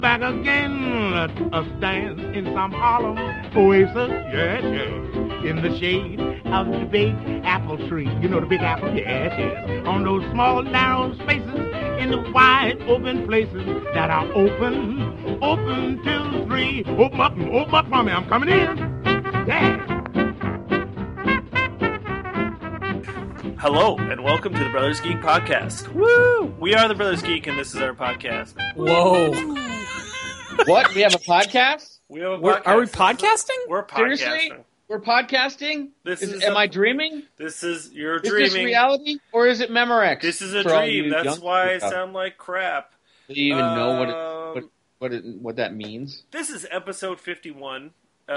Back again, a stand in some Harlem oasis, yes, yes, in the shade of the big apple tree. You know the big apple? Yes, yes. On those small, narrow spaces in the wide open places that are open till 3. Open up for me, I'm coming in. Yeah. Hello, and welcome to the Brothers Geek Podcast. Woo! We are the Brothers Geek, and this is our podcast. Whoa. What? We have a podcast? We have a podcast. Are we podcasting? We're podcasting. Seriously? We're podcasting? Am I dreaming? You're dreaming. Is this reality, or is it Memorex? This is a dream. That's why I sound like crap. Do you even know what that means? This is episode 51.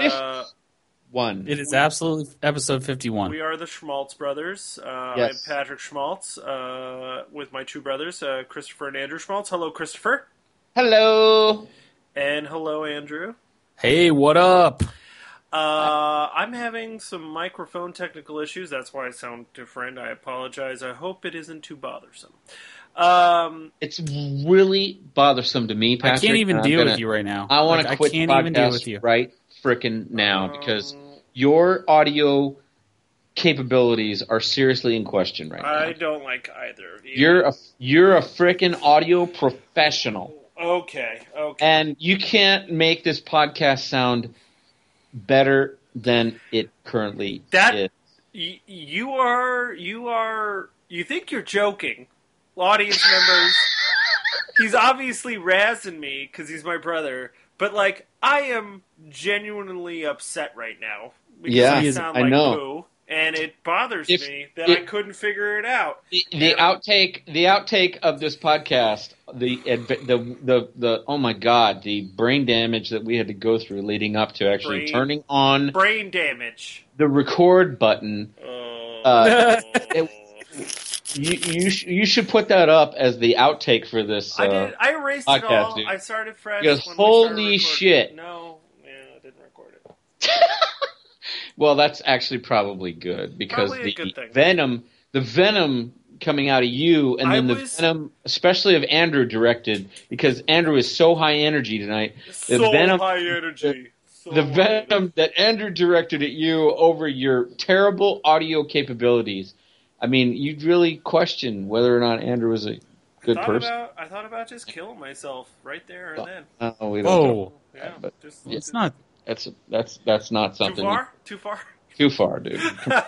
It is absolutely episode 51. We are the Schmaltz brothers. Yes. I'm Patrick Schmaltz with my two brothers, Christopher and Andrew Schmaltz. Hello, Christopher. Hello. And hello, Andrew. Hey, what up? I'm having some microphone technical issues. That's why I sound different. I apologize. I hope it isn't too bothersome. It's really bothersome to me, Patrick. I can't even deal with you right now. I want to quit the podcast right frickin' now because your audio capabilities are seriously in question right now. I don't like either of you. You're a frickin' audio professional. Okay. And you can't make this podcast sound better than it currently is. You think you're joking. Audience members, he's obviously razzing me because he's my brother, but I am genuinely upset right now because I sound like poo, and it bothers me that I couldn't figure it out. The outtake of this podcast, the oh my god, the brain damage that we had to go through leading up to actually turning on brain damage, the record button. You should put that up as the outtake for this. I did. I erased podcast, it all. dude. I started fresh. Because holy shit! No, I didn't record it. Well, that's actually probably good because good the venom coming out of you, and then the venom, especially of Andrew directed, because Andrew is so high energy tonight. The venom that Andrew directed at you over your terrible audio capabilities. I mean, you'd really question whether or not Andrew was a good person. I thought about just killing myself right there and then. No, we don't. Yeah, but it's not. That's not something. Too far, dude.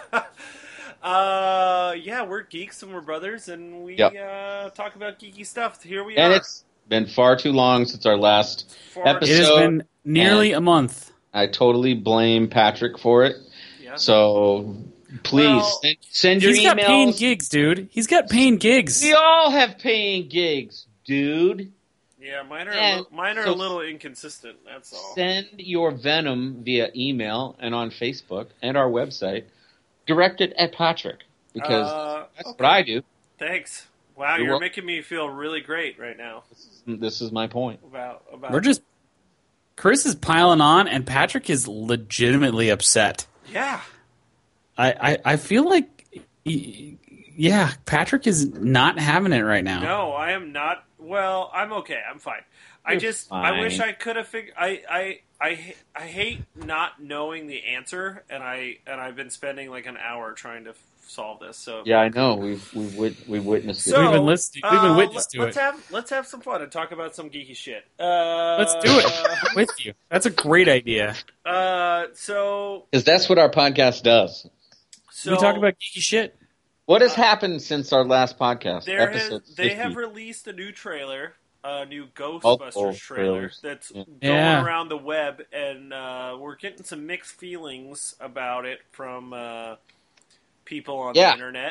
Yeah, we're geeks and we're brothers, and we talk about geeky stuff. Here we are. And it's been far too long since our last episode. It has been nearly a month. I totally blame Patrick for it. Yeah. So please send your emails. He's got paying gigs, dude. He's got paying gigs. We all have paying gigs, dude. Yeah, mine are a little inconsistent, that's all. Send your venom via email and on Facebook and our website. Direct it at Patrick, because that's what I do. Thanks. Wow, you're making me feel really great right now. This is my point. Chris is piling on, and Patrick is legitimately upset. Yeah. I feel like, Patrick is not having it right now. No, I am not. Well, I'm okay. I'm fine. I wish I could have figured. I hate not knowing the answer, and I've been spending like an hour trying to solve this. So yeah, I know we've witnessed it. We've been witness to it. Let's have some fun and talk about some geeky shit. Let's do it with you. That's a great idea. Because that's what our podcast does. So we talk about geeky shit. What has happened since our last podcast? They have released a new trailer, a new Ghostbusters trailer that's going around the web, and we're getting some mixed feelings about it from people on the internet.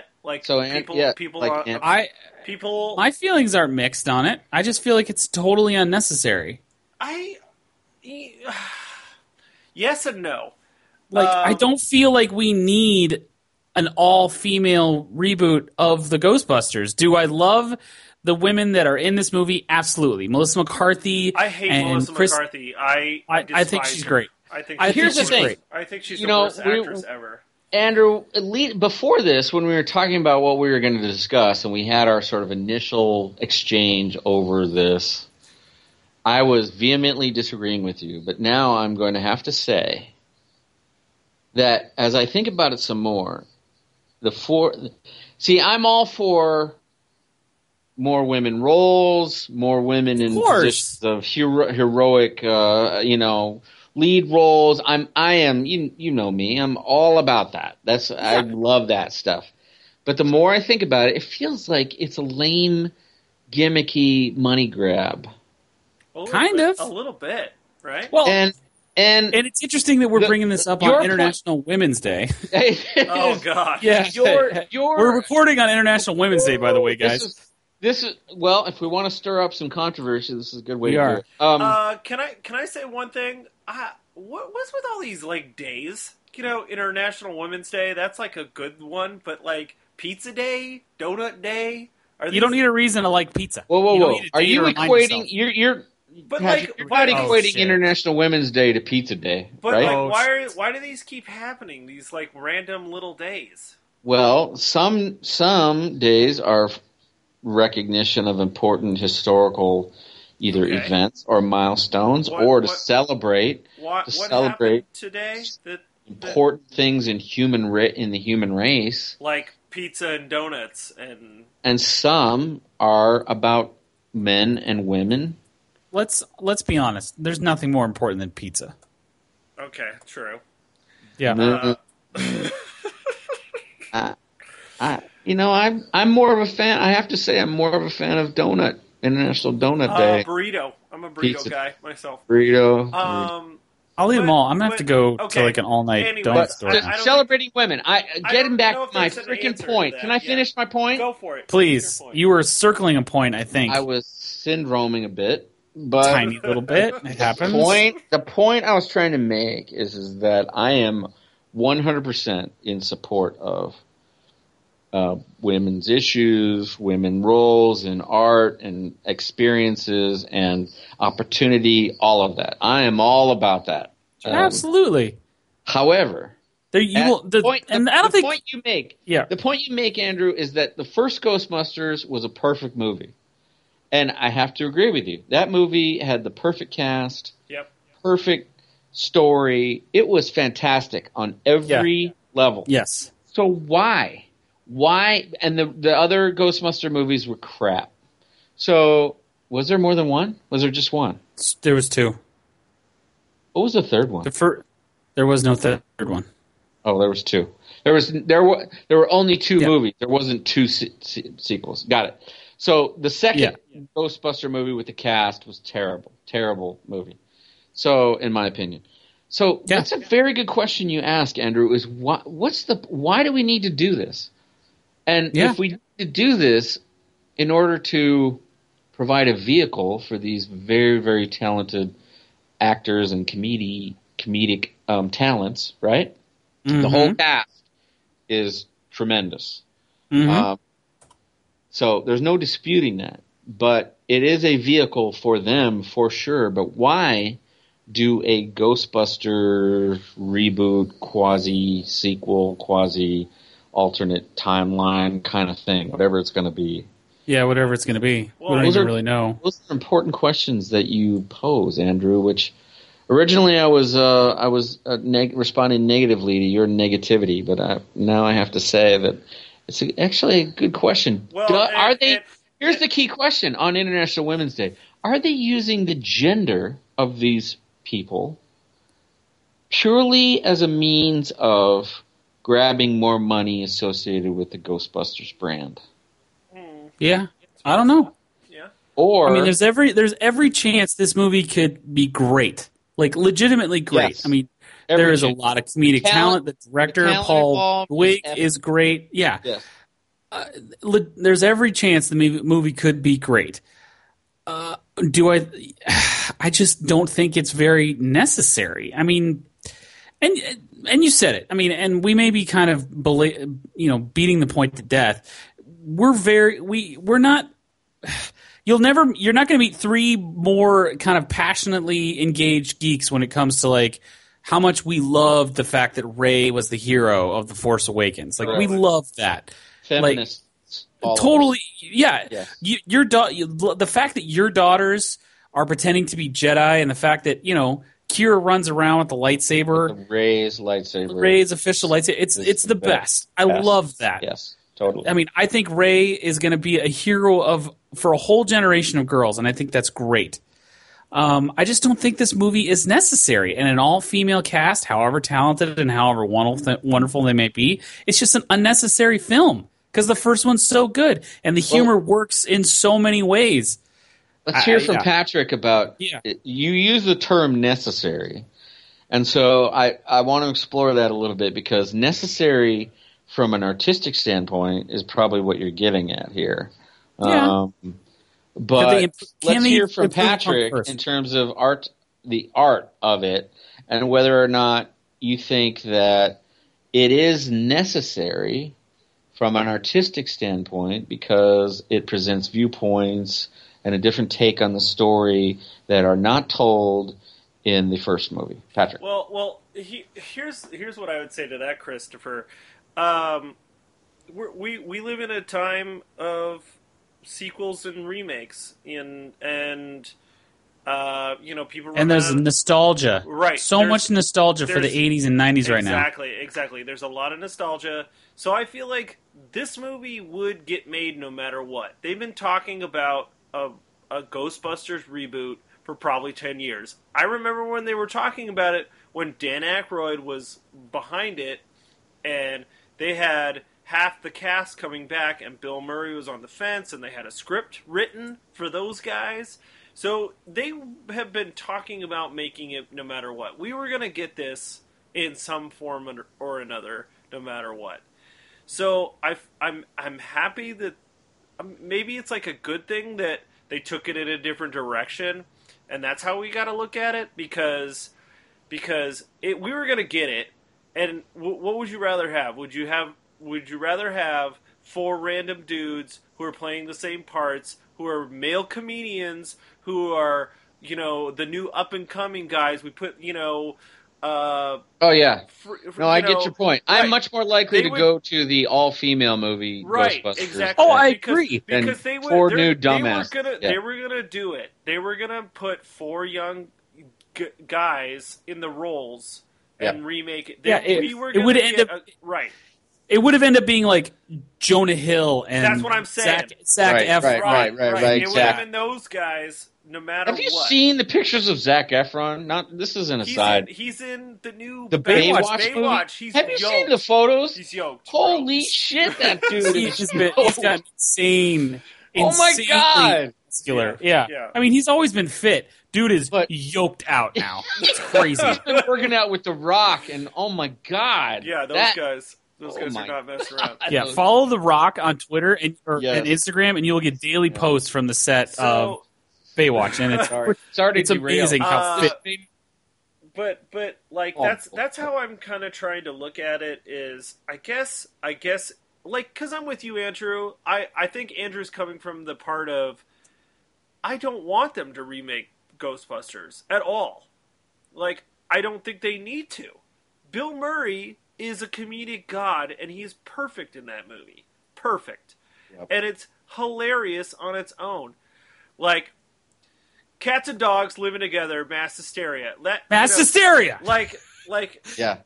My feelings aren't mixed on it. I just feel like it's totally unnecessary. Yes and no. I don't feel like we need an all-female reboot of the Ghostbusters. Do I love the women that are in this movie? Absolutely. Melissa McCarthy. I hate Melissa McCarthy. I think she's great. Here's the thing. I think she's the worst actress ever. Andrew, at least before this, when we were talking about what we were going to discuss, and we had our sort of initial exchange over this, I was vehemently disagreeing with you, but now I'm going to have to say that as I think about it some more, I'm all for more women roles, more women in positions of heroic, lead roles. I am, you know me, I'm all about that. I love that stuff. But the more I think about it, it feels like it's a lame, gimmicky money grab. A little bit, right? Well, and it's interesting that we're bringing this up on International Women's Day. Oh God! Yeah, we're recording on International Women's Day, by the way, guys. This is well. If we want to stir up some controversy, this is a good way to do it. Can I say one thing? What's with all these like days? International Women's Day. That's like a good one, but like Pizza Day, Donut Day. You don't need a reason to like pizza. Whoa! Are you equating? You're not equating International Women's Day to Pizza Day, but right? why do these keep happening? These like random little days. Well, some days are recognition of important historical either events or milestones, or to celebrate today important things in the human race, like pizza and donuts, and some are about men and women. Let's be honest. There's nothing more important than pizza. Okay, true. Yeah. I'm more of a fan. I have to say, I'm more of a fan of International Donut Day. Burrito. I'm a burrito guy myself. Burrito. I'll eat them all. I'm going to have to go to like an all-night donut store. Celebrating women. Getting back to my freaking point. Can I finish my point? Go for it. Please. You were circling a point, I think. I was syndroming a bit. But tiny little bit. It happens. The point I was trying to make is that I am 100% in support of women's issues, women roles in art and experiences and opportunity, all of that. I am all about that. Absolutely. However, the point you make, Andrew, is that the first Ghostbusters was a perfect movie. And I have to agree with you. That movie had the perfect cast, perfect story. It was fantastic on every level. Yes. So why? And the other Ghostbuster movies were crap. So was there more than one? Was there just one? There was two. What was the third one? There was no third one. Oh, there was two. There were only two movies. There wasn't two sequels. Got it. So the second Ghostbuster movie with the cast was terrible movie. So, in my opinion. So that's a very good question you ask, Andrew. Is why do we need to do this? And if we need to do this in order to provide a vehicle for these very, very talented actors and comedic talents, right? Mm-hmm. The whole cast is tremendous. Mm-hmm. So there's no disputing that. But it is a vehicle for them, for sure. But why do a Ghostbuster reboot, quasi-sequel, quasi-alternate timeline kind of thing, whatever it's going to be? Yeah, whatever it's going to be. Well, we don't even really know. Those are important questions that you pose, Andrew, which originally I was responding negatively to your negativity, but now I have to say that it's actually a good question. Well, here's the key question on International Women's Day. Are they using the gender of these people purely as a means of grabbing more money associated with the Ghostbusters brand? Yeah, I don't know. Yeah. Or I mean, there's every chance this movie could be great, like legitimately great. Yes. I mean, there is a lot of comedic talent. The director Paul Wig is great. Yeah. Yes. There's every chance the movie could be great. I just don't think it's very necessary. I mean, and you said it. I mean, and we may be kind of beating the point to death. We're not. You're not going to meet three more kind of passionately engaged geeks when it comes to like how much we love the fact that Rey was the hero of The Force Awakens. Like we love that. Feminists. Like, totally. Yeah. Yes. The fact that your daughters are pretending to be Jedi, and the fact that Kira runs around with the lightsaber, with the Rey's lightsaber, Rey's official lightsaber. It's the best. I love that. Yes, totally. I mean, I think Rey is going to be a hero for a whole generation of girls, and I think that's great. I just don't think this movie is necessary. And an all-female cast, however talented and however wonderful they may be, it's just an unnecessary film because the first one's so good, and the humor works in so many ways. Let's hear from Patrick about you use the term necessary. And so I want to explore that a little bit because necessary from an artistic standpoint is probably what you're getting at here. Yeah. But let's hear from Patrick in terms of the art of it, and whether or not you think that it is necessary from an artistic standpoint because it presents viewpoints and a different take on the story that are not told in the first movie. Patrick. Well, here's what I would say to that, Christopher. We live in a time of sequels and remakes, and people. And there's nostalgia, right? So much nostalgia for the 80s and 90s right now. Exactly. There's a lot of nostalgia, so I feel like this movie would get made no matter what. They've been talking about a Ghostbusters reboot for probably 10 years. I remember when they were talking about it when Dan Aykroyd was behind it, and they had half the cast coming back, and Bill Murray was on the fence, and they had a script written for those guys. So they have been talking about making it no matter what. We were going to get this in some form or another, no matter what. So I'm happy that maybe it's like a good thing that they took it in a different direction, and that's how we got to look at it because we were going to get it. And what would you rather have? Would you rather have 4 random dudes who are playing the same parts, who are male comedians, who are, the new up-and-coming guys? We put, oh, yeah. I get your point. Right. I'm much more likely to go to the all-female movie Ghostbusters. Exactly. Oh, I agree. Because they were dumbasses. They were going to do it. They were going to put 4 young guys in the roles and remake it. It would end up... right. It would have ended up being like Jonah Hill and that's what I'm saying. Zac Efron. Right. It would have been those guys no matter what. Have you seen the pictures of Zac Efron? This is an aside. He's in the new Baywatch movie? Have you seen the photos? He's yoked. Holy shit, that dude he's got insane. Oh my god. Muscular. Yeah. I mean, he's always been fit. Dude is yoked out now. It's crazy. He's been working out with The Rock, and oh my god. Yeah, those guys. Those guys are not messing around. Yeah, follow The Rock on Twitter and Instagram, and you'll get daily posts from the set of Baywatch, and it's amazing how fit. But like that's how I'm kind of trying to look at it. Is I guess like because I'm with you, Andrew. I think Andrew's coming from the part of I don't want them to remake Ghostbusters at all. Like I don't think they need to. Bill Murray is a comedic god, and he's perfect in that movie. Perfect. Yep. And it's hilarious on its own. Like, cats and dogs living together, mass hysteria. Hysteria! Like... Yeah.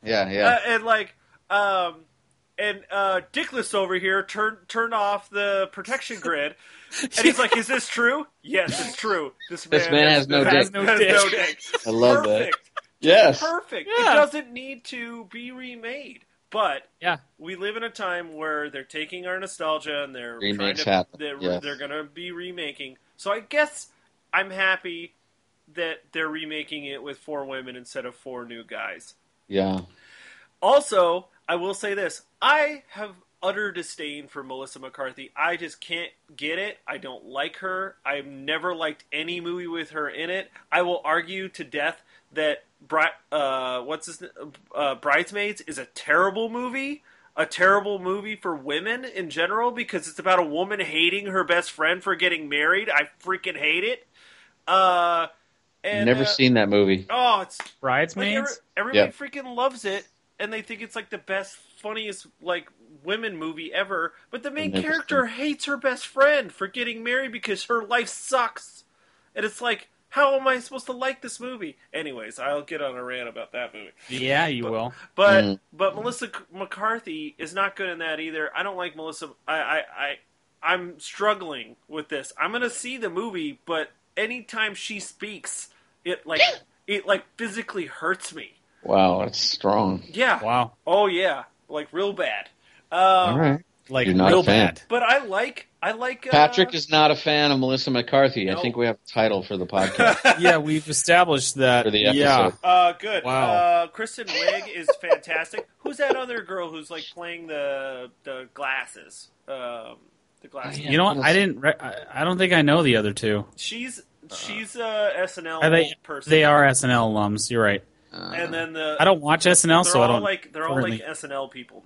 And Dickless over here turned off the protection grid, and he's like, "Is this true?" Yes, it's true. This man has no dick. I love that. Yes. Perfect. Yeah. It doesn't need to be remade. But we live in a time where they're taking our nostalgia and they're they're going to be remaking. So I guess I'm happy that they're remaking it with 4 women instead of 4 new guys. Yeah. Also, I will say this. I have utter disdain for Melissa McCarthy. I just can't get it. I don't like her. I've never liked any movie with her in it. I will argue to death that Bridesmaids is a terrible movie for women in general because it's about a woman hating her best friend for getting married. I freaking hate it. Never seen that movie. Oh, it's Bridesmaids. Everybody freaking loves it, and they think it's like the best, funniest women movie ever. But the main character hates her best friend for getting married because her life sucks, and it's like. How am I supposed to like this movie? Anyways, I'll get on a rant about that movie. Yeah, you will. But Melissa McCarthy is not good in that either. I don't like Melissa. I'm struggling with this. I'm gonna see the movie, but anytime she speaks, it physically hurts me. Wow, that's strong. Yeah. Wow. Oh yeah, like real bad. All right. Like You're not real a fan. bad. But I like. Patrick is not a fan of Melissa McCarthy. Nope. I think we have a title for the podcast. Yeah, we've established that. For the episode. Yeah. Good. Wow. Kristen Wiig is fantastic. Who's that other girl who's like playing the glasses? The glasses. You know what? I don't think I know the other two. She's a SNL Are they? person. They are SNL alums. You're right. And then I don't watch SNL, so I don't. They're all like SNL people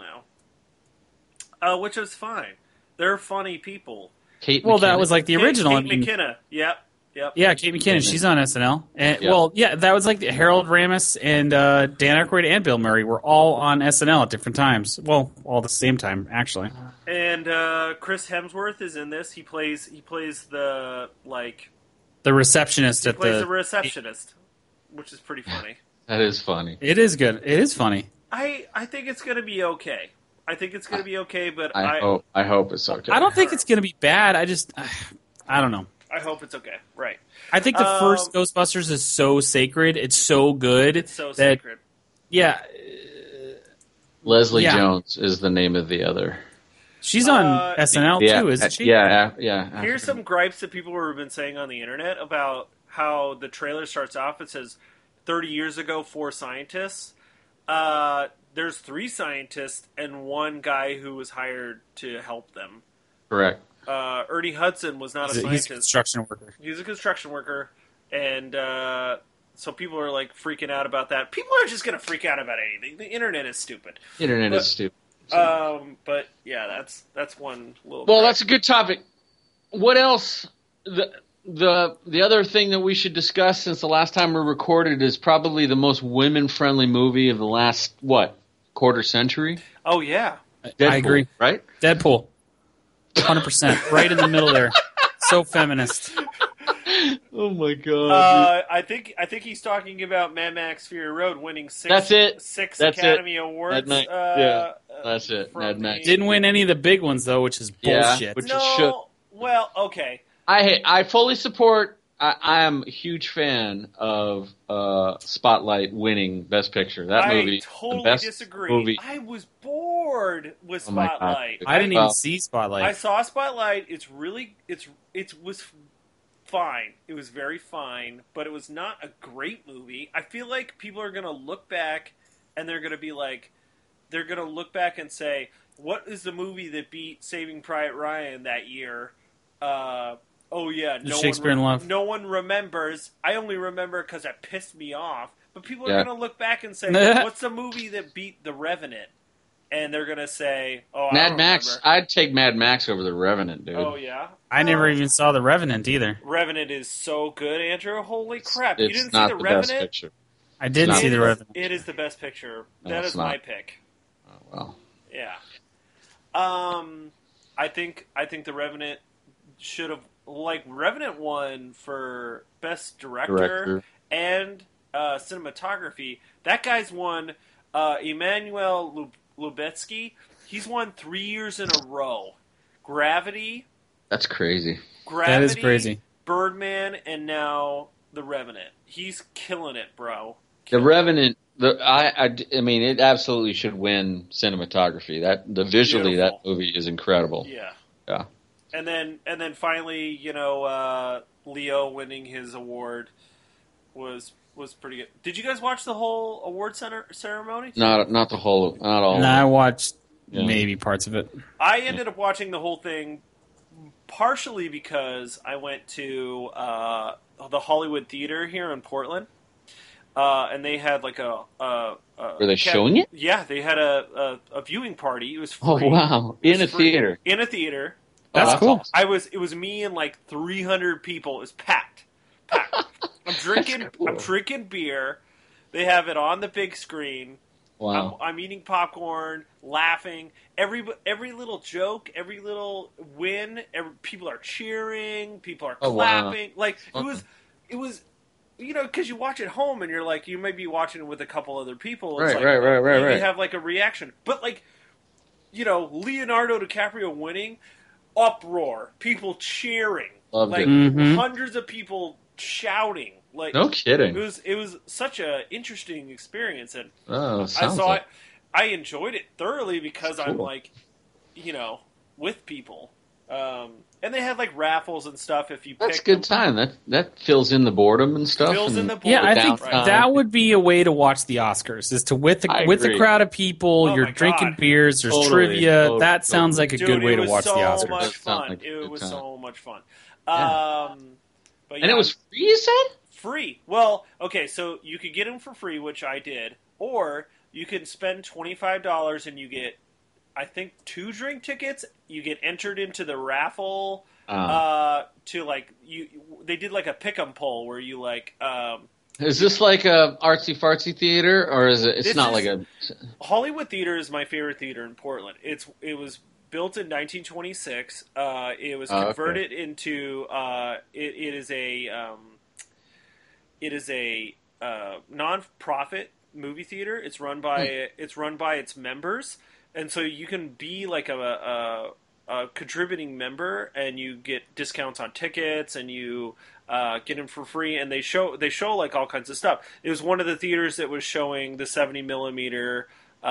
now, which is fine. They're funny people. Kate Well, McKinnon. that was like the original. Kate McKinnon. Yep. Yeah, Kate McKinnon. She's on SNL. And, Yeah. Well, yeah, that was like Harold Ramis and Dan Aykroyd and Bill Murray were all on SNL at different times. Well, all the same time, actually. And Chris Hemsworth is in this. He plays the The receptionist at plays the. a receptionist, which is pretty funny. That is funny. It is good. It is funny. I think it's going to be okay. But I hope it's okay. I don't think it's going to be bad. I don't know. I hope it's okay. Right. I think the first Ghostbusters is so sacred. It's so good. It's so sacred. Yeah. Leslie Yeah. Jones is the name of the other. She's on SNL too, isn't she? Yeah. Here's some gripes that people have been saying on the internet about how the trailer starts off. It says 30 years ago, 4 scientists. There's 3 scientists and 1 guy who was hired to help them. Correct. Ernie Hudson was not a scientist. He's a construction worker. He's a construction worker, and so people are like freaking out about that. People are just going to freak out about anything. The internet is stupid. Internet is stupid. But yeah, that's one little. Well, that's a good topic. What else? The other thing that we should discuss since the last time we recorded is probably the most women-friendly movie of the last, quarter century? Oh, yeah. Deadpool, I agree. Right? Deadpool. 100%. Right in the middle there. So feminist. Oh, my God. I think he's talking about Mad Max Fury Road winning 6 That's it. Six That's Academy it. Awards. Mad Max. Yeah, that's it. from Mad Max. Didn't win any of the big ones, though, which is bullshit. Yeah, which- No, should. well, okay. I fully support. I am a huge fan of Spotlight winning Best Picture. That movie, I totally the best disagree. movie. I was bored with Oh my God. Spotlight. I didn't even Well, see Spotlight. I saw Spotlight. It was fine. It was very fine, but it was not a great movie. I feel like people are going to look back and they're going to look back and say, what is the movie that beat Saving Private Ryan that year? Oh yeah, Shakespeare in Love. No one remembers. I only remember because it pissed me off. But people are Yeah. going to look back and say, what's the movie that beat The Revenant? And they're going to say, oh, I Mad don't Max. remember. I'd take Mad Max over the Revenant, dude. Oh, yeah? I never even saw The Revenant either. Revenant is so good, Andrew. Holy crap. You It's didn't see not The the Revenant? best picture. I didn't It's see not. The Revenant. It is the best picture. No, That it's is not. my pick. Oh, well. Yeah. I think The Revenant should have, Revenant won for Best Director. And cinematography. That guy's won, Emmanuel Lubezki. He's won 3 years in a row. Gravity, That's crazy. That is crazy. Birdman, and now The Revenant. He's killing it, bro. The Revenant. I mean, it absolutely should win cinematography. Visually, Beautiful. that movie is incredible. Yeah. Yeah. And then finally, Leo winning his award was pretty good. Did you guys watch the whole award ceremony? Not the whole. Not all. And I watched Yeah. maybe parts of it. I ended up watching the whole thing partially because I went to the Hollywood Theater here in Portland, and they had like a Were they showing it? Yeah, they had a viewing party. It was Oh free. wow! It was In a free. theater. In a theater. That's Oh, cool. awesome. It was me and like 300 people. It was packed. I'm drinking. That's cool. I'm drinking beer. They have it on the big screen. Wow. I'm eating popcorn, laughing. Every little joke, every little win. People are cheering. People are Oh, wow. clapping. Like it was because you watch at home and you're like, you may be watching it with a couple other people. Right, It's right. You have like a reaction, but like, Leonardo DiCaprio winning, uproar, people cheering, Loved like it. hundreds of people shouting. Like, No kidding. It was such a interesting experience, and I enjoyed it thoroughly because Cool. I'm like, with people. And they had like raffles and stuff. If you That's pick a good time. That fills in the boredom and stuff. Fills in the Yeah, I think downtime. that would be a way to watch the Oscars. Is to with I a agree. crowd of people, Oh you're my drinking God. beers, there's Totally, trivia. totally, That sounds totally. like a Dude, good way it to was watch so the Oscars. much That sounds fun. like a It good was time. so much fun. Yeah. But And it was free, you said? free. Well, okay, so you could get them for free, which I did, or you can spend $25 and you get, I think, 2 drink tickets. You get entered into the raffle. To like they did like a pick'em poll where you like. Is this like a artsy fartsy theater, or is it? It's This not is- like a. Hollywood Theater is my favorite theater in Portland. It was built in 1926. It was converted into it is a non-profit movie theater. It's run by its members, and so you can be like a contributing member, and you get discounts on tickets, and you get them for free. And they show like all kinds of stuff. It was one of the theaters that was showing the 70 millimeter.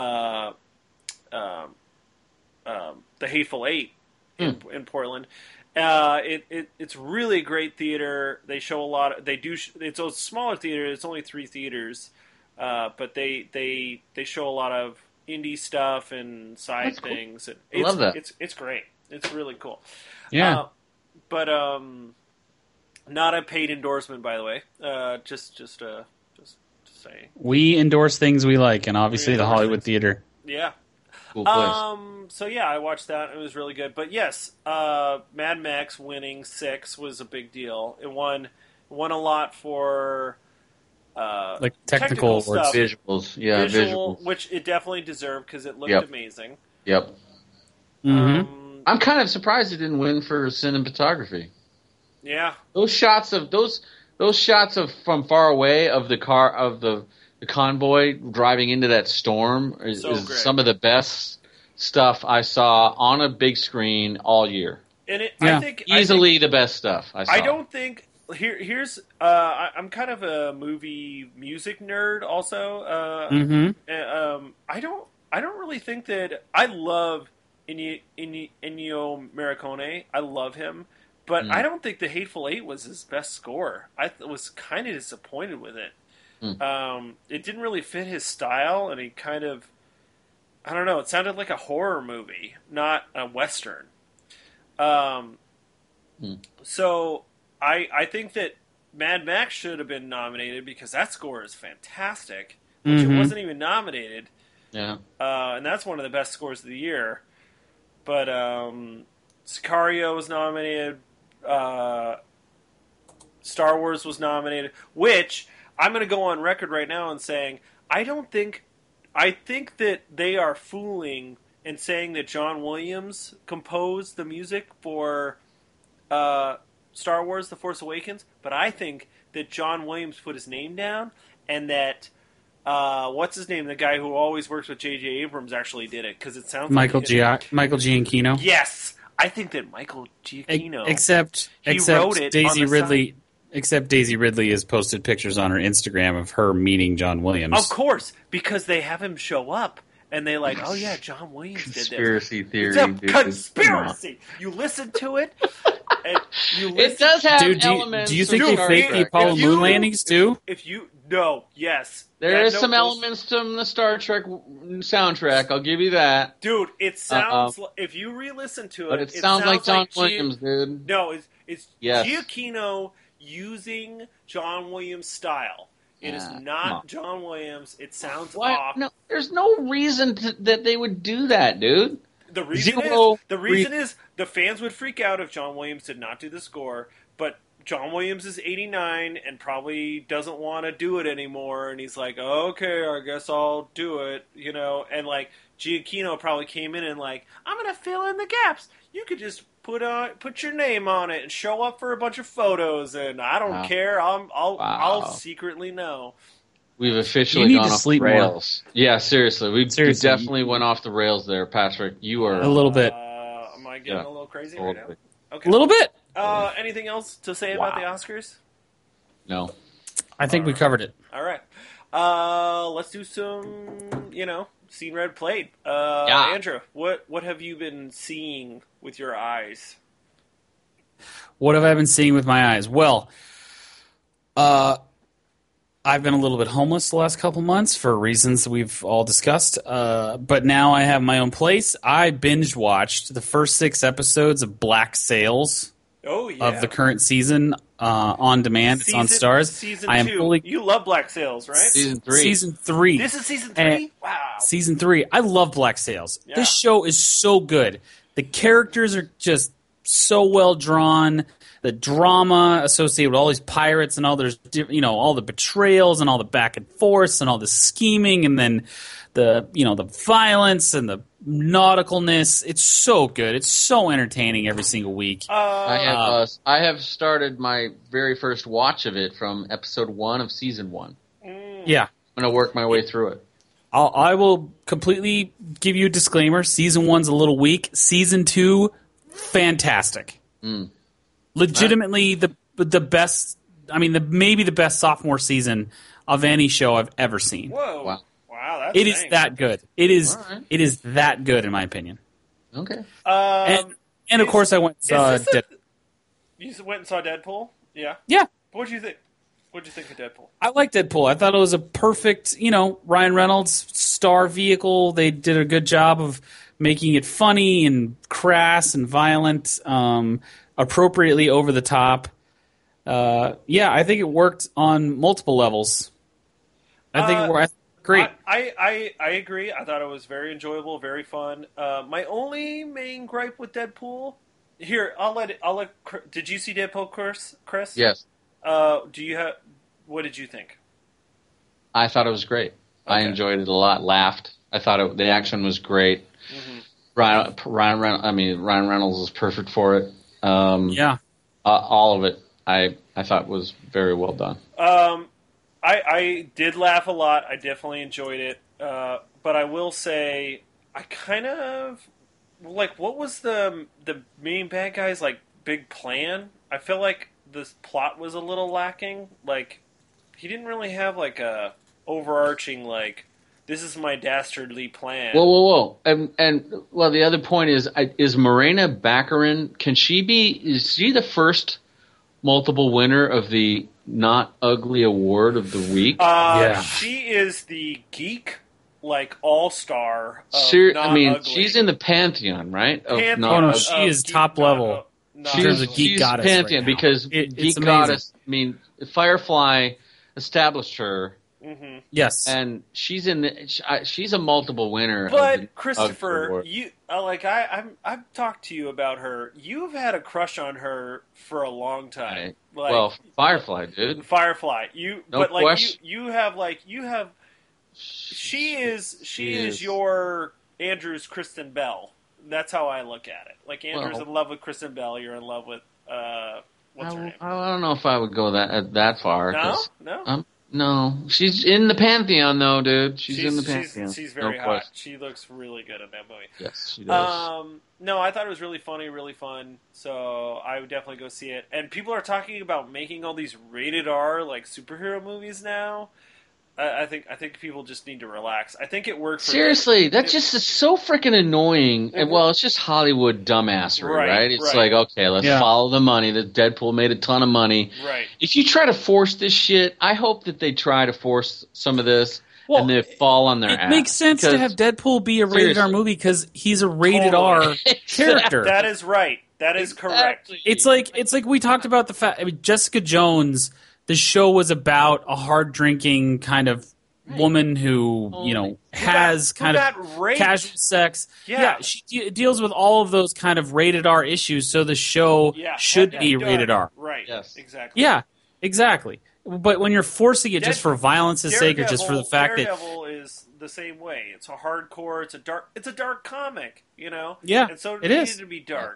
The Hateful Eight in Portland. It's really a great theater. They show a lot. It's a smaller theater. It's only 3 theaters, but they show a lot of indie stuff and side That's cool. things. And I love that. It's great. It's really cool. Yeah. But not a paid endorsement, by the way. Just saying. We endorse things we like, and obviously We the endorse Hollywood things. Theater. Yeah. Cool place. So yeah, I watched that. It was really good. But yes, Mad Max winning 6 was a big deal. It won a lot for Like technical awards. stuff. Visuals, yeah, Visual, visuals. which it definitely deserved because it looked Yep. amazing. Yep. Mm-hmm. I'm kind of surprised it didn't win for cinematography. Yeah, Those shots of from far away of the car of the convoy driving into that storm is So great. some of the best stuff I saw on a big screen all year. and Yeah. I think Easily the best stuff I saw. I don't think here's I'm kind of a movie music nerd also. Mm-hmm. I don't really think that I love Ennio Morricone. I love him, but I don't think The Hateful Eight was his best score. I was kind of disappointed with it. It didn't really fit his style, and he kind of, I don't know. It sounded like a horror movie, not a western. So I think that Mad Max should have been nominated because that score is fantastic, which it wasn't even nominated. Yeah. And that's one of the best scores of the year. But Sicario was nominated. Star Wars was nominated. Which I'm going to go on record right now and saying I think that they are fooling and saying that John Williams composed the music for Star Wars: The Force Awakens. But I think that John Williams put his name down, and that what's his name? The guy who always works with J.J. Abrams actually did it because it sounds Michael like Giacchino. Yes, I think that Michael Giacchino. Except wrote it Daisy on the Ridley. Except Daisy Ridley has posted pictures on her Instagram of her meeting John Williams. Of course, because they have him show up and they like, oh yeah, John Williams did this. Conspiracy theory. It's a dude. conspiracy. You listen to it. And you listen, It does have Dude, elements. do you think of he Star faked the Trek. Apollo If you- moon landings too? If you yes, There That is note some goes- elements from the Star Trek soundtrack. I'll give you that. Dude, it sounds like, if you re-listen to it, But it sounds like John Gi- Williams, dude. No, it's Yes. Giacchino using John Williams' style. It is Yeah, come not on. John Williams. It sounds Why? off. No, there's no reason that they would do that, dude. The reason Zero is the fans would freak out if John Williams did not do the score, but John Williams is 89 and probably doesn't want to do it anymore, and he's like, okay, I guess I'll do it, and like Giacchino probably came in and like, I'm gonna fill in the gaps. You could just put your name on it and show up for a bunch of photos, and I don't care. I'll secretly know. We've officially gone off the rails. More. Yeah, seriously. We definitely went off the rails there, Patrick. You are... A little bit. Am I getting a little crazy right now? Okay. A little bit. Anything else to say about the Oscars? No. I think we covered it. All right. Let's do some, seen, read, played. Andrew, what have you been seeing with your eyes? What have I been seeing with my eyes? Well, I've been a little bit homeless the last couple months for reasons we've all discussed, but now I have my own place. I binge watched the first 6 episodes of Black Sails of the current season on demand. It's on Stars. Season 2. You love Black Sails, right? Season 3. Season 3. This is season 3? Wow. Season 3. I love Black Sails. Yeah. This show is so good. The characters are just so well drawn. The drama associated with all these pirates and all there's all the betrayals and all the back and forth and all the scheming and then the violence and the nauticalness. It's so good. It's so entertaining every single week. I have started my very first watch of it from episode 1 of season 1. Yeah, I'm gonna work my way through it. I will completely give you a disclaimer. Season 1's a little weak. Season 2, fantastic. Legitimately the best. I mean, maybe the best sophomore season of any show I've ever seen. Whoa! Wow, it is that good. It is that good in my opinion. Okay. And of course I went and saw Deadpool. You went and saw Deadpool? Yeah. Yeah. What did you think? What did you think of Deadpool? I like Deadpool. I thought it was a perfect, Ryan Reynolds star vehicle. They did a good job of making it funny and crass and violent. Appropriately over the top. I think it worked on multiple levels. I think it worked great. I agree. I thought it was very enjoyable, very fun. My only main gripe with Deadpool. Here, I'll let. Did you see Deadpool, Chris? Yes. What did you think? I thought it was great. Okay. I enjoyed it a lot. Laughed. I thought the action was great. Mm-hmm. Ryan Reynolds was perfect for it. All of it, I thought was very well done. I did laugh a lot. I definitely enjoyed it. But I will say, I kind of what was the main bad guy's big plan? I feel like this plot was a little lacking. He didn't really have a overarching this is my dastardly plan. Whoa. And the other point is Morena Baccarin, is she the first multiple winner of the Not Ugly Award of the week? She is the geek, all-star she's in the Pantheon, right? She is top level. She's a geek goddess Pantheon, right because geek goddess, Firefly established her. Mm-hmm. Yes, and she's a multiple winner. But Christopher, I've talked to you about her. You've had a crush on her for a long time. Firefly, dude. Firefly. Question. You have. She is your Andrew's Kristen Bell. That's how I look at it. Andrew's in love with Kristen Bell. You're in love with what's her name? I don't know if I would go that far. No. No, she's in the Pantheon, though, dude. She's in the Pantheon. She's very hot. She looks really good in that movie. Yes, she does. No, I thought it was really funny, really fun. So I would definitely go see it. And people are talking about making all these rated R superhero movies now. I think people just need to relax. I think it worked. Seriously, that's just so freaking annoying. And it's just Hollywood dumbassery, right? It's okay, let's follow the money. The Deadpool made a ton of money. Right. If you try to force this shit, I hope that they try to force some of this and they fall on their ass. It makes sense to have Deadpool be a rated R movie because he's a rated R character. That is right. That is correct. It's like we talked about the fact. Jessica Jones. The show was about a hard-drinking kind of woman who, has kind of casual sex. Yeah, she deals with all of those kind of rated R issues, so the show should be rated R. Right, yes. Exactly. Yeah, exactly. But when you're forcing it just for violence's sake or just for the fact Daredevil is the same way. It's a hardcore, it's a dark comic, Yeah, and so it needed to be dark.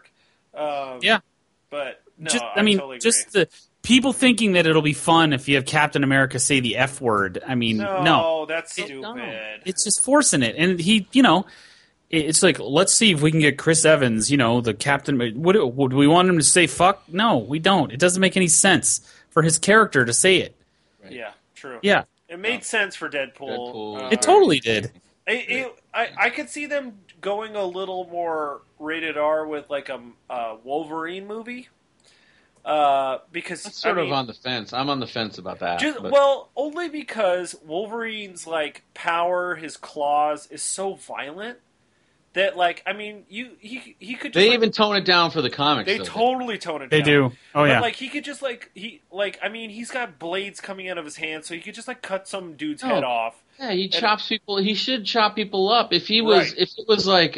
Yeah. But no, Just, I totally agree. just the people thinking that it'll be fun if you have Captain America say the F word. I mean, no. That's stupid. It's just forcing it. And he, it's like, let's see if we can get Chris Evans, the captain. Would we want him to say fuck? No, we don't. It doesn't make any sense for his character to say it. Right. Yeah, true. Yeah. It made sense for Deadpool. It totally did. I could see them going a little more rated R with like a Wolverine movie. Because that's sort of on the fence. I'm on the fence about that. Well, only because Wolverine's like power, his claws is so violent that he could. They even tone it down for the comics. They totally tone it down. They do. Oh yeah. But he could just he's got blades coming out of his hands, so he could just cut some dude's head off. Yeah, he chops people. He should chop people up. If he was, if it was like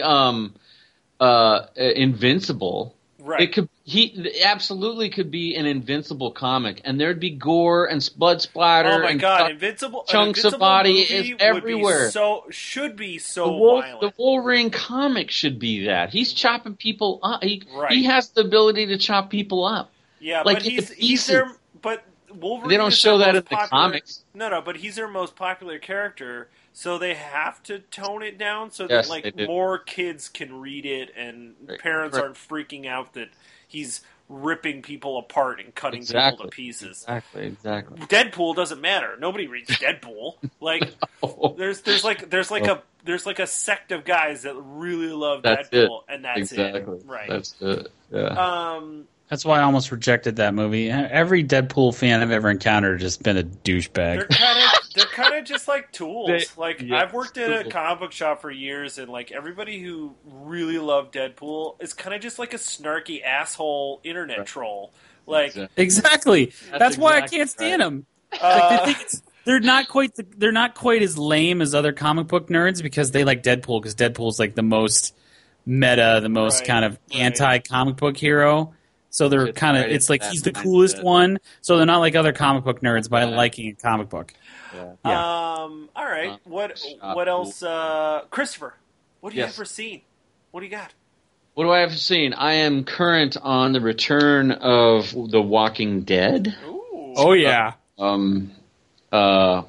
Invincible. Right. He absolutely could be an Invincible comic, and there'd be gore and blood splatter. Oh my god, chunks of body is everywhere. Should be violent. The Wolverine comic should be that. He's chopping people up. He has the ability to chop people up. Yeah, but he's their. But Wolverine. They don't show that in the comics. No, but he's their most popular character. So they have to tone it down so that more kids can read it and parents aren't freaking out that he's ripping people apart and cutting people to pieces. Exactly. Deadpool doesn't matter. Nobody reads Deadpool. No. there's like a sect of guys that really love Deadpool, and that's it. Right. That's it. Yeah. That's why I almost rejected that movie. Every Deadpool fan I've ever encountered has just been a douchebag. They're kind of just like tools. I've worked in a comic book shop for years, and everybody who really loved Deadpool is kind of just like a snarky asshole internet troll. Exactly. That's why I can't stand them. They're not quite as lame as other comic book nerds because they like Deadpool because Deadpool's like the most meta, the most kind of anti-comic book hero. So they're kind of, it's like he's the coolest one. So they're not like other comic book nerds by liking a comic book. Yeah. All right. What else? Christopher, what do you have for scene? What do you got? What do I have seen? I am current on the return of The Walking Dead. Ooh. Oh yeah. The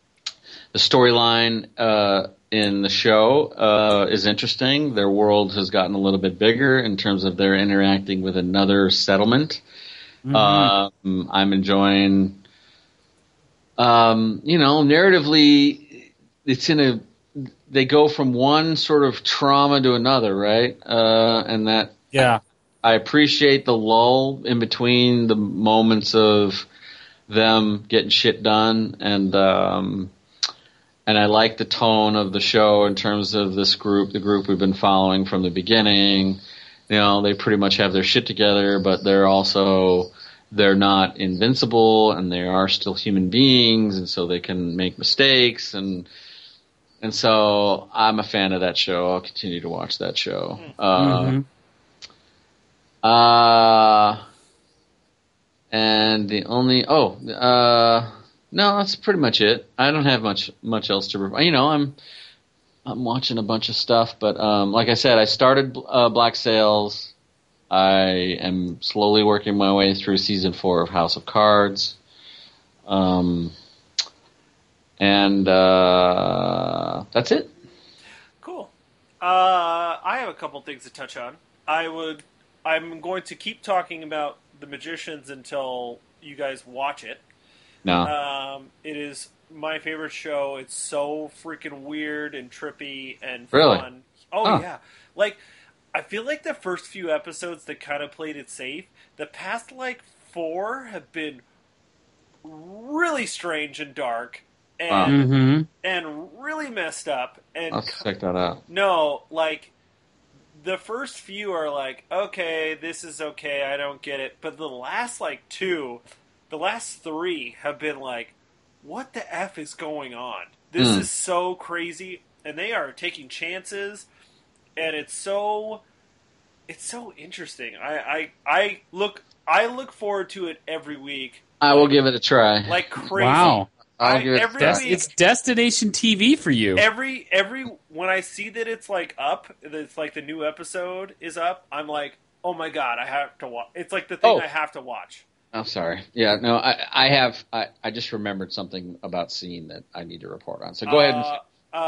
storyline in the show is interesting. Their world has gotten a little bit bigger in terms of their interacting with another settlement. Mm-hmm. I'm enjoying. Narratively, they go from one sort of trauma to another, right? And that, I appreciate the lull in between the moments of them getting shit done, and I like the tone of the show in terms of this group, the group we've been following from the beginning. They pretty much have their shit together, but they're not invincible, and they are still human beings, and so they can make mistakes, and so I'm a fan of that show. I'll continue to watch that show. And the only no, that's pretty much it. I don't have much else to report. I'm watching a bunch of stuff, but like I said, I started Black Sails. I am slowly working my way through season 4 of House of Cards. And that's it. Cool. I have a couple things to touch on. I'm going to keep talking about The Magicians until you guys watch it. No. It is my favorite show. It's so freaking weird and trippy and really? fun. Oh, yeah. I feel like the first few episodes that kind of played it safe. The past 4 have been really strange and dark and really messed up. And I'll check that out. No, the first few are okay, this is okay, I don't get it. But the last 2, the last 3 have been what the F is going on? This is so crazy, and they are taking chances, and it's so interesting. I look forward to it every week. I will give it a try. Like crazy. Wow. I'll give it a try. It's destination TV for you. Every when I see that it's up, that it's the new episode is up, I'm like, Oh my god, I have to watch. It's like the thing I have to watch. I'm sorry. Yeah, no, I just remembered something about seeing that I need to report on. So go ahead.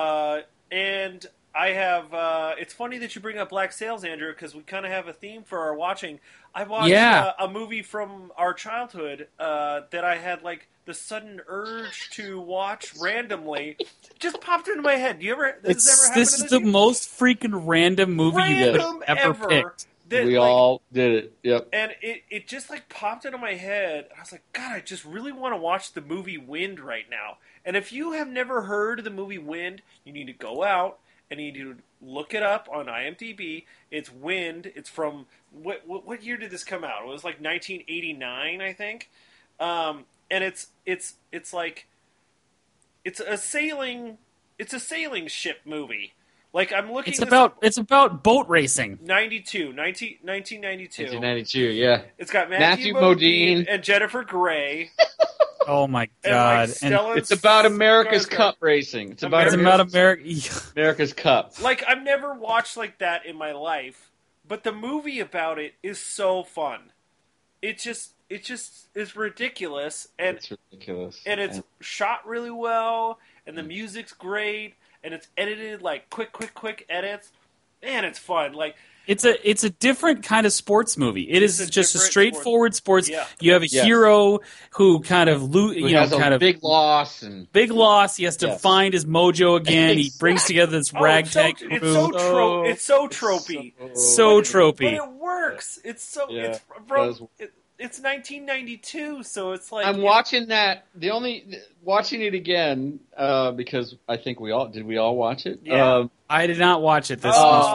And I have. It's funny that you bring up Black Sails, Andrew, because we kind of have a theme for our watching. I watched a movie from our childhood that I had like the sudden urge to watch randomly. Just popped into my head. Do you ever? This is the most freaking random movie you've ever picked. We all did it. Yep. And it just like popped into my head. I was like, God, I just really want to watch the movie Wind right now. And if you have never heard of the movie Wind, you need to go out and you need to look it up on IMDb. It's Wind. It's from what year did this come out? It was like 1989, I think. And it's like it's a sailing ship movie. Like I'm looking. It's about boat racing. 1992. 1992. Yeah. It's got Matthew Modine and Jennifer Grey. Oh my god! And it's about America's Cup racing. It's about America's Cup. Like I've never watched like that in my life, but the movie about it is so fun. It just is ridiculous, and it's ridiculous, and it's shot really well, and the music's great. And it's edited like quick edits. Man, it's fun. Like it's a different kind of sports movie. It is just a straightforward sports. Yeah. You have a hero who kind of big loss. He has to find his mojo again. He brings together this ragtag crew. It's so tropey. So tropey. But it works. It's so it's 1992, so it's like I'm watching that. Watching it again because I think we all watch it. Yeah. I did not watch it.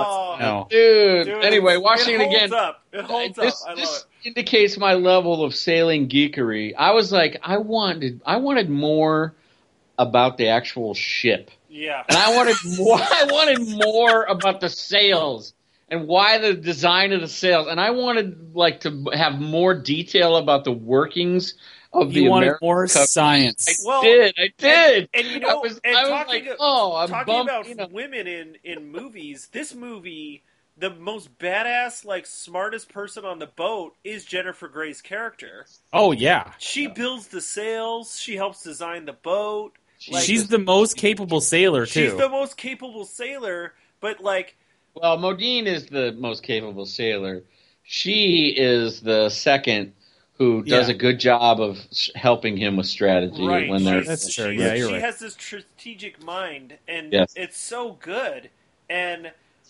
Dude. Anyway, watching it again. It holds up. I love it. Indicates my level of sailing geekery. I was like, I wanted more about the actual ship. Yeah. And I wanted more about the sails. And why the design of the sails, and I wanted like to have more detail about the workings of the American more Cup. science. I did. And you know, talking about you know. women in movies, this movie, the most badass, like smartest person on the boat is Jennifer Grey's character. Oh yeah, she builds the sails. She helps design the boat. She's the most capable sailor too. She's the most capable sailor, but like. Well, Modine is the most capable sailor. She is the second who does a good job of helping him with strategy. Right. That's true. Yeah, you're right. She has this strategic mind, and it's so good. And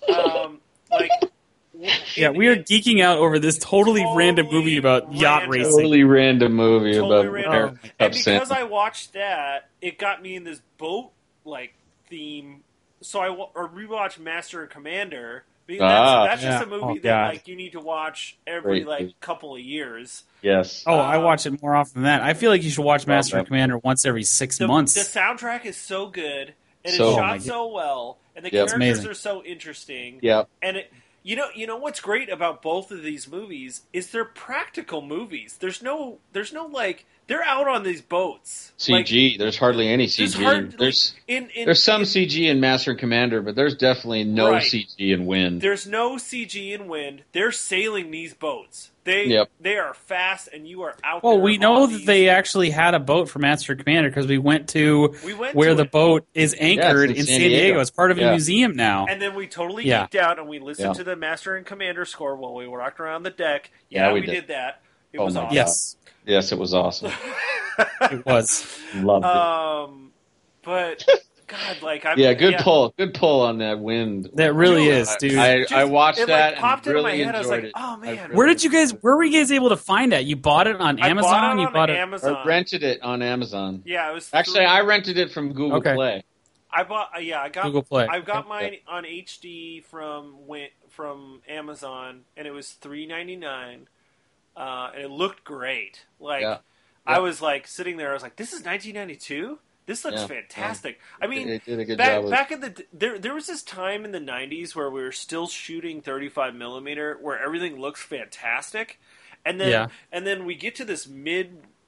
we are geeking out over this totally random movie about yacht racing. Totally random movie about random. And because I watched that, it got me in this boat theme. So I rewatched Master and Commander. That's just a movie that you need to watch every couple of years. Yes. Oh, I watch it more often than that. I feel like you should watch Master and Commander once every 6 months. The soundtrack is so good, and it's shot so well, and the characters are so interesting. Yep. And you know what's great about both of these movies is they're practical movies. There's no they're out on these boats. CG. There's hardly any CG. There's some CG in Master and Commander, but there's definitely no CG in Wind. There's no CG in Wind. They're sailing these boats. They are fast, and you are out there. Well, we know that they actually had a boat for Master and Commander because we went to where the boat is anchored in San Diego. It's part of a museum now. And then we totally geeked out, and we listened to the Master and Commander score while we walked around the deck. Yeah, we did that. It was awesome. Yes, it was awesome. It was. Loved it. But God, good pull on that Wind. That really is, dude. I watched that popped and into my really head. I was like, enjoyed it. oh man, where were you guys able to find that? You bought it on Amazon? I bought it on Amazon. I rented it on Amazon. Yeah, it was actually I rented it from Google Play. I got Google Play. I got mine on HD from Amazon, and it was $3.99. And it looked great. I was sitting there. I was like, "This is 1992. This looks fantastic." I mean, they did a good job. Back in there was this time in the 90s where we were still shooting 35 millimeter, where everything looks fantastic, and then we get to this mid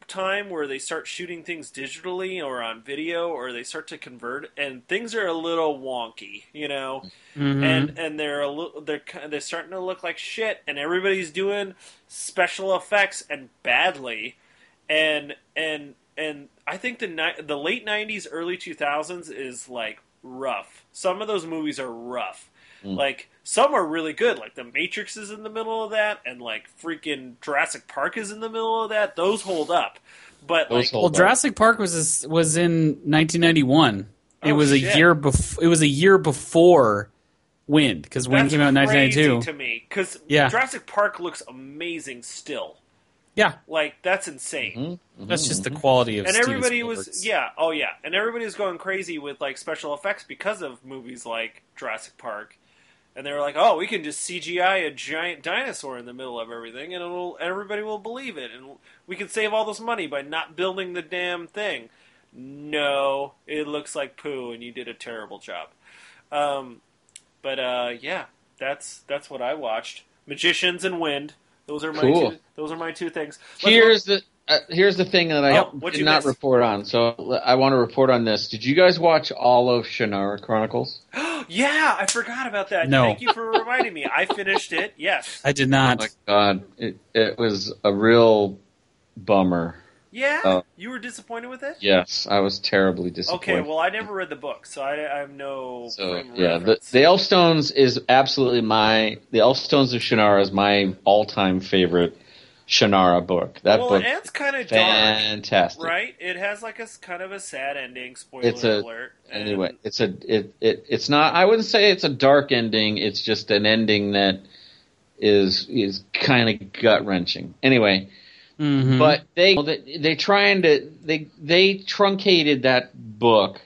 time where they start shooting things digitally or on video, or they start to convert, and things are a little wonky, you know, and they're starting to look like shit, and everybody's doing special effects and badly, and I think the late '90s, early 2000s is like rough. Some of those movies are rough. Like, some are really good. Like, The Matrix is in the middle of that, and, like, freaking Jurassic Park is in the middle of that. Those hold up. But, Jurassic Park was in 1991. It was a year it was a year before Wind, because Wind came out in 1992. That's crazy to me, because Jurassic Park looks amazing still. Yeah. Like, that's insane. That's just the quality of and Steven everybody Spielberg's. and everybody was going crazy with, like, special effects because of movies like Jurassic Park. And they were like, "Oh, we can just CGI a giant dinosaur in the middle of everything, and everybody will believe it, and we can save all this money by not building the damn thing." No, it looks like poo, and you did a terrible job. That's what I watched. Magicians and Wind. Those are my two things. Here's the thing that I did not report on. So I want to report on this. Did you guys watch all of Shannara Chronicles? Yeah, I forgot about that. No. Thank you for reminding me. I finished it. Yes. I did not. Oh my God. It was a real bummer. Yeah? You were disappointed with it? Yes, I was terribly disappointed. Okay, well, I never read the book, so I have no frame of yeah, reference. the Elfstones is absolutely the Elfstones of Shannara is my all-time favorite Shannara book. That book it's kind of fantastic, dark, right? It has like a kind of a sad ending. Spoiler alert. Anyway, it's not. I wouldn't say it's a dark ending. It's just an ending that is kind of gut-wrenching. Anyway. Mm-hmm. But they truncated that book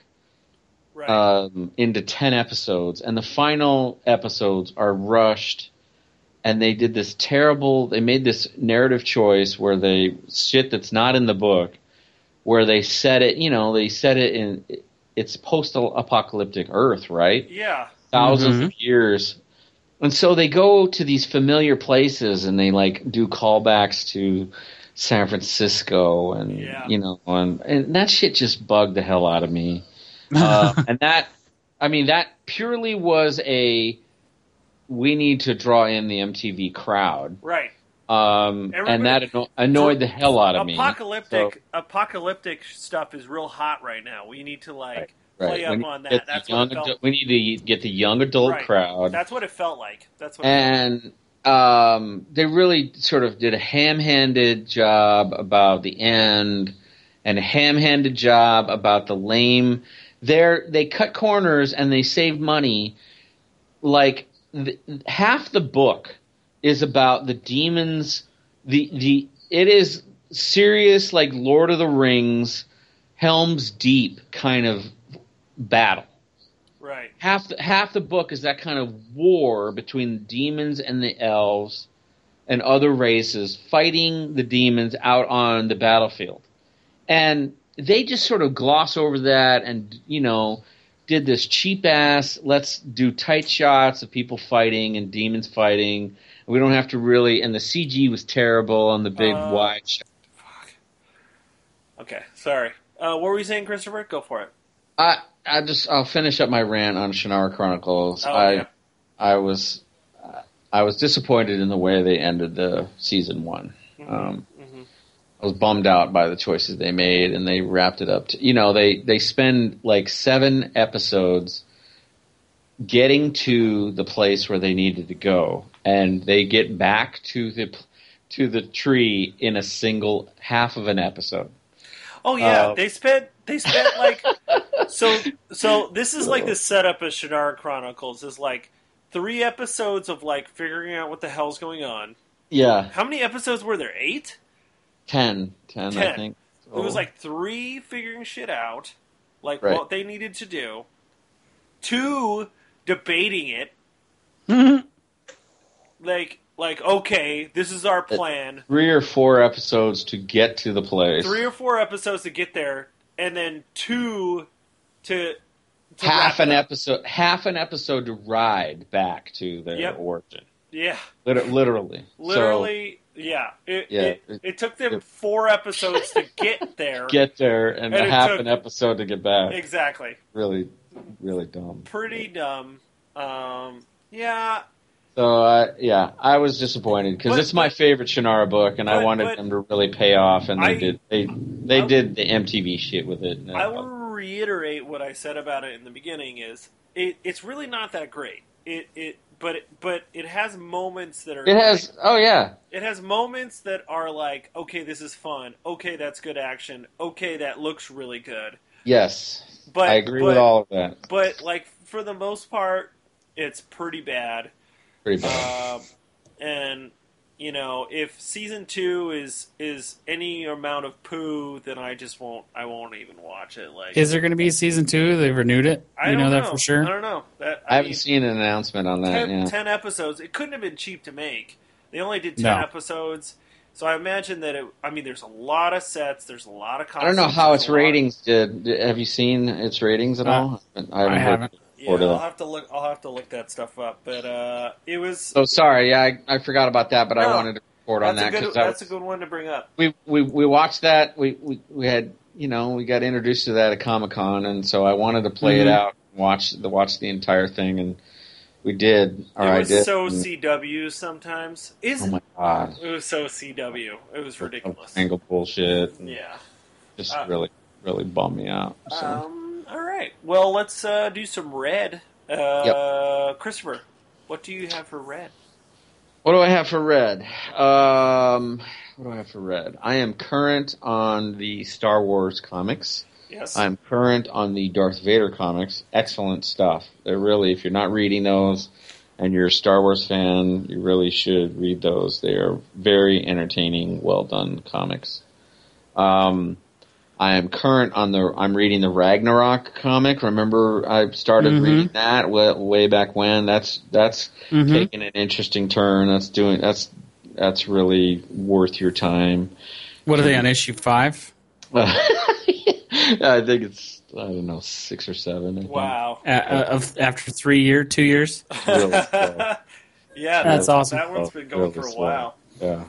into 10 episodes, and the final episodes are rushed, and they did this they made this narrative choice where shit that's not in the book, where they set it in, it's post-apocalyptic Earth, right? Yeah. Thousands of years. And so they go to these familiar places, and they like do callbacks to San Francisco, and and that shit just bugged the hell out of me. And that purely was we need to draw in the MTV crowd, right? And that annoyed the hell out of me. Apocalyptic stuff is real hot right now. We need to play up on that. That's what it felt. We need to get the young adult crowd. That's what it felt like. They really sort of did a ham-handed job about the end, and a ham-handed job about the lame. They cut corners and they saved money. Like half the book is about the demons. It is serious, like Lord of the Rings, Helm's Deep kind of battle. Right. Half the book is that kind of war between the demons and the elves and other races fighting the demons out on the battlefield. And they just sort of gloss over that and, did this cheap ass, let's do tight shots of people fighting and demons fighting. We don't have to really, and the CG was terrible on the big wide shot. Fuck. Okay, sorry. What were you saying, Christopher? Go for it. I'll finish up my rant on Shannara Chronicles. I was disappointed in the way they ended the season 1. I was bummed out by the choices they made, and they wrapped it up. They spend like 7 episodes getting to the place where they needed to go, and they get back to the tree in a single half of an episode. Oh yeah, they spent like so this is like the setup of Shannara Chronicles is like 3 episodes of like figuring out what the hell's going on. Yeah. How many episodes were there? 8? 10, I think. It was like 3 figuring shit out, like what they needed to do. 2 debating it. Like, okay, this is our plan. 3 or 4 episodes to get to the place. 3 or 4 episodes to get there, and then 2 to half an episode to ride back to their origin. Yeah. Literally. Yeah, Yeah. it took them 4 episodes to get there. Get there and And it half took- an episode to get back. Exactly. Really, really dumb. Pretty dumb. Yeah, So yeah, I was disappointed because But- it's my favorite Shannara book, and I but- wanted but- them to really pay off, and I- they did. They did the MTV shit with it. I will reiterate what I said about it in the beginning. Is it's really not that great. But it has moments that are. It has. Oh yeah. It has moments that are like, okay, this is fun. Okay, that's good action. Okay, that looks really good. Yes. But I agree with all of that. But like for the most part, it's pretty bad. Pretty bad. And you know, if season 2 is any amount of poo, then I won't even watch it. Like, Is there going to be a season 2? They've renewed it. I You don't know that for sure. I don't know. I haven't seen an announcement on that. 10 episodes. It couldn't have been cheap to make. They only did 10 No. episodes. So I imagine that there's a lot of sets. There's a lot of I costumes. don't know how there's its a lot of- ratings did. Have you seen its ratings at all? I haven't. Yeah, I'll have to look that stuff up. But it was. Oh, sorry. Yeah, I forgot about that, but I No, wanted to report on that That's a good one to bring up. we watched that. We had we got introduced to that at Comic-Con, and so I wanted to play it out, watch the entire thing, and we did. Or It I was did. so and- CW sometimes. oh my god! It was so CW. It was ridiculous. Angle bullshit. And Yeah. just really bummed me out. So. All right. Well, let's do some red. Christopher, what do you have for red? What do I have for red? What do I have for red? I am current on the Star Wars comics. Yes. I'm current on the Darth Vader comics. Excellent stuff. They're really, if you're not reading those and you're a Star Wars fan, you really should read those. They are very entertaining, well done comics. I am current on I'm reading the Ragnarok comic. Remember, I started reading that way back when. That's taking an interesting turn. That's really worth your time. What are they on issue 5? I think it's 6 or 7. I think. Wow. After 2 years? Really slow. Yeah, That's awesome. That one's been going for a while. Yeah.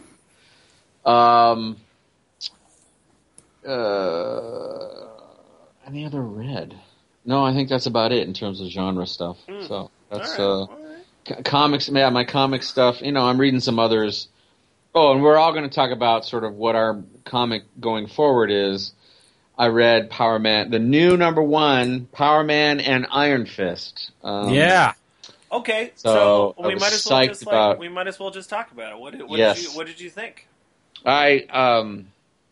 Any other red? No, I think that's about it in terms of genre stuff. So that's All right. comics. Yeah, my comic stuff. I'm reading some others. Oh, and we're all going to talk about sort of what our comic going forward is. I read Power Man, the new #1, Power Man and Iron Fist. Yeah. Okay, So so I we was might as well psyched just about- we might as well just talk about it. What Yes. did you think? I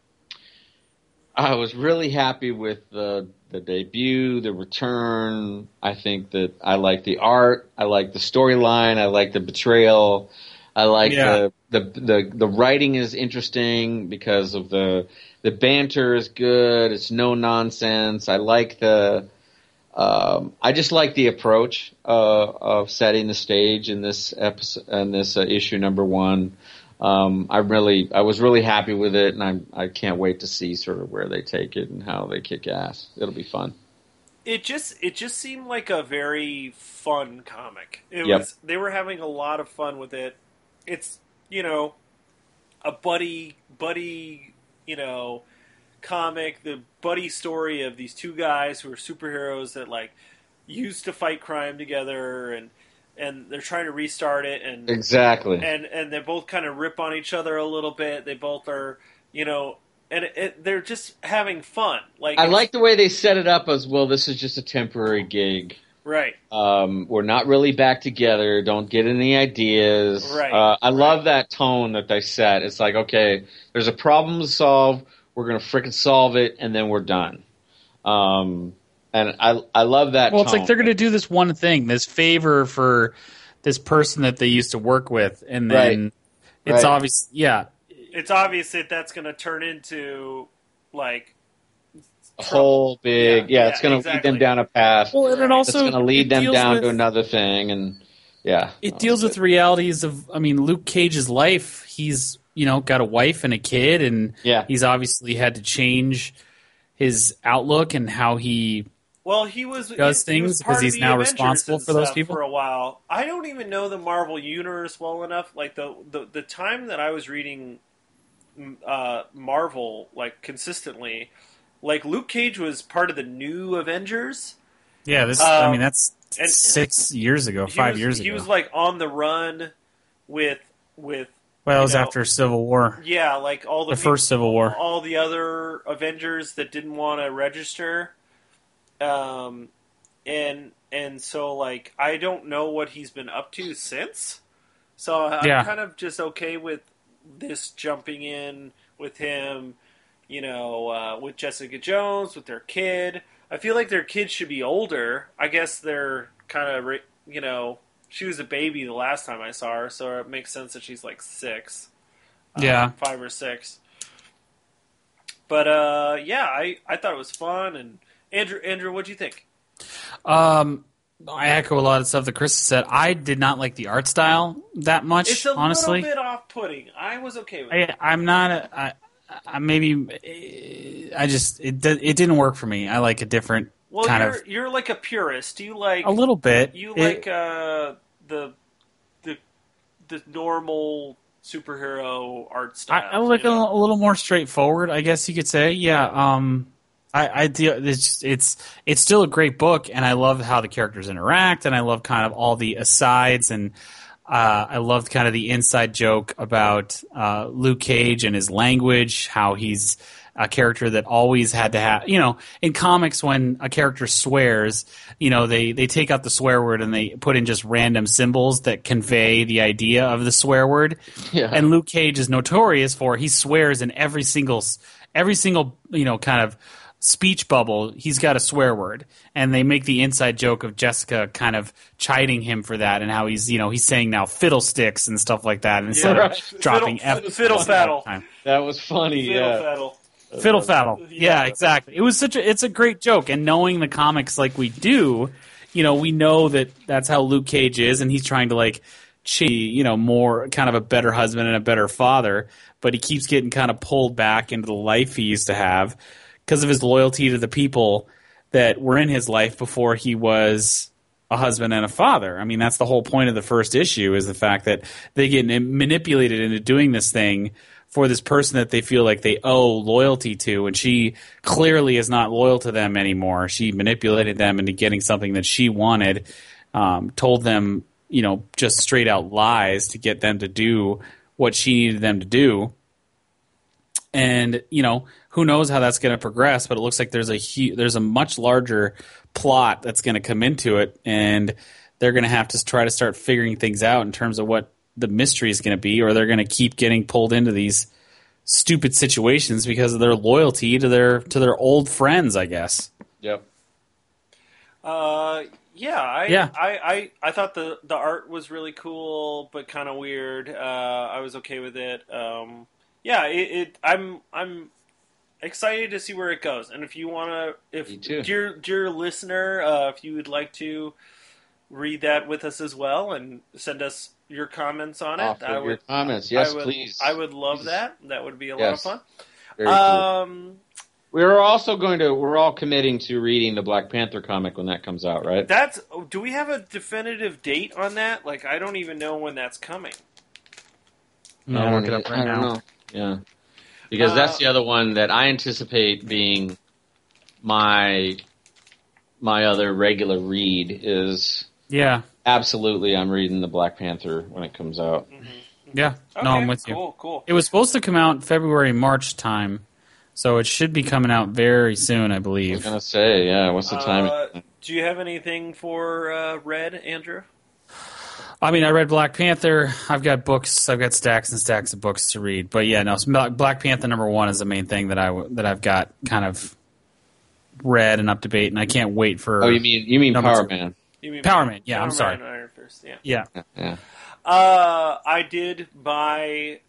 was really happy with the debut, the return. I think that I like the art, I like the storyline, I like the betrayal. I like the writing is interesting because of the banter is good. It's no nonsense. I like I just like the approach of setting the stage in this episode and this issue #1. I was really happy with it, and I can't wait to see sort of where they take it and how they kick ass. It'll be fun. It just seemed like a very fun comic. Yep. They were having a lot of fun with it. It's a buddy comic, the buddy story of these two guys who are superheroes that like used to fight crime together, and they're trying to restart it, and Exactly. and they both kind of rip on each other a little bit. They both are and they're just having fun. I like the way they set it up as well. This is just a temporary gig. right. We're not really back together. Don't get any ideas. Right. I love that tone that they set. It's like, okay, there's a problem to solve. We're going to frickin' solve it, and then we're done. And I love that Well, tone. it's like they're going to do this one thing, this favor for this person that they used to work with, and then it's Right. obvious. Yeah. It's obvious that that's going to turn into like a whole big, it's going to lead them down a path. Well, and it also it's going to lead them deals down with- to another thing, and yeah. It deals with realities of, Luke Cage's life. He's, got a wife and a kid, and Yeah. he's obviously had to change his outlook and how he Well, he was does he was things part because of he's the now Avengers responsible and for those stuff people? for a while. I don't even know the Marvel universe well enough. Like the time that I was reading Marvel like consistently, like Luke Cage was part of the new Avengers. Yeah, that's and 6 years ago, 5 years ago. He was like on the run with. Well, it was after Civil War. Yeah, like all the first Civil War. All the other Avengers that didn't want to register. And so like I don't know what he's been up to since. So I'm kind of just okay with this jumping in with him, with Jessica Jones, with their kid. I feel like their kid should be older. I guess they're kind of, she was a baby the last time I saw her, so it makes sense that she's like 6. 5 or 6. But I thought it was fun. And Andrew, what'd you think? I echo a lot of stuff that Chris said. I did not like the art style that much. It's a honestly. little bit off-putting. I was okay with it. I'm not. It didn't work for me. I like a different kind of. You're like a purist. Do you like a little bit? You like the normal superhero art style. I like a little more straightforward, I guess you could say. Yeah. It's still a great book, and I love how the characters interact, and I love kind of all the asides, and I loved kind of the inside joke about Luke Cage and his language, how he's a character that always had to have, in comics when a character swears, they take out the swear word and they put in just random symbols that convey the idea of the swear word. Yeah. And Luke Cage is notorious for he swears in every single kind of speech bubble, he's got a swear word, and they make the inside joke of Jessica kind of chiding him for that, and how he's saying now fiddlesticks and stuff like that instead of dropping fiddle faddle. That was funny. Fiddle faddle. Yeah, exactly. It's a great joke, and knowing the comics like we do, we know that that's how Luke Cage is, and he's trying to more kind of a better husband and a better father, but he keeps getting kind of pulled back into the life he used to have because of his loyalty to the people that were in his life before he was a husband and a father. I mean, that's the whole point of the first issue, is the fact that they get manipulated into doing this thing for this person that they feel like they owe loyalty to, and she clearly is not loyal to them anymore. She manipulated them into getting something that she wanted, told them, just straight out lies to get them to do what she needed them to do. And, who knows how that's going to progress, but it looks like there's a much larger plot that's going to come into it, and they're going to have to try to start figuring things out in terms of what the mystery is going to be, or they're going to keep getting pulled into these stupid situations because of their loyalty to their old friends, I guess. Yep. I thought the art was really cool, but kind of weird. I was okay with it. I'm excited to see where it goes. And if you want to, dear listener, if you would like to read that with us as well and send us your comments on it, please. I would love that. That would be a lot of fun. Very cool. We're all committing to reading the Black Panther comic when that comes out, right? Do we have a definitive date on that? Like, I don't even know when that's coming. No, I'll look it up right now. Know. Yeah. Because that's the other one that I anticipate being my other regular read is. Yeah. Absolutely, I'm reading the Black Panther when it comes out. Mm-hmm. Yeah. Okay. No, I'm with you. Cool. It was supposed to come out February, March time, so it should be coming out very soon, I believe. I was going to say, yeah, what's the timing? Do you have anything for Red, Andrew? I mean, I read Black Panther. I've got books. I've got stacks and stacks of books to read. But yeah, no, Black Panther #1 is the main thing that I've got kind of read and up to date, and I can't wait for. Oh, you mean Power Man? Power Man? Yeah, I'm sorry. Iron Fist, yeah. I did buy.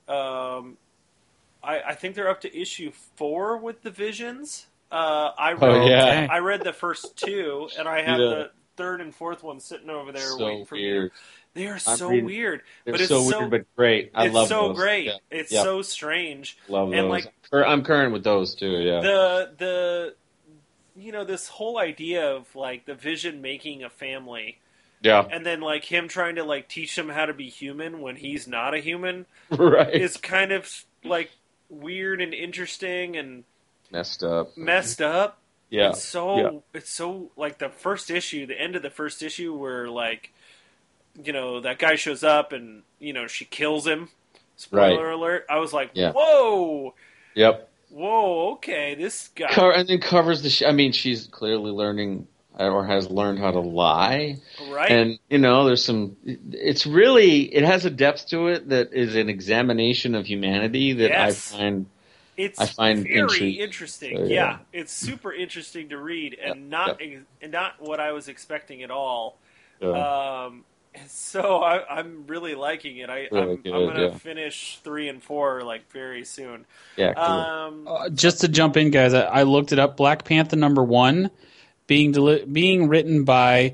I think they're up to issue 4 with the Visions. I read the first 2, and I have the 3rd and 4th one sitting over there waiting for me. They are so weird. They're so weird, but great. I love those. It's so great. Yeah. It's so strange. Love those. I'm current with those too. Yeah. this whole idea of like the Vision making a family. Yeah. And then like him trying to like teach them how to be human when he's not a human. Right. Is kind of like weird and interesting and messed up. Yeah. It's so like the end of the first issue where like that guy shows up and she kills him. Spoiler alert. I was like, whoa. Yep. Whoa, okay, this guy. And then covers she's clearly learning or has learned how to lie. Right. And, there's it has a depth to it that is an examination of humanity that I find very interesting. So, yeah. It's super interesting to read and not what I was expecting at all. Yeah. So I'm really liking it. I'm going to finish 3 and 4 like very soon. Yeah. Cool. Just to jump in, guys, I looked it up. Black Panther #1 being written by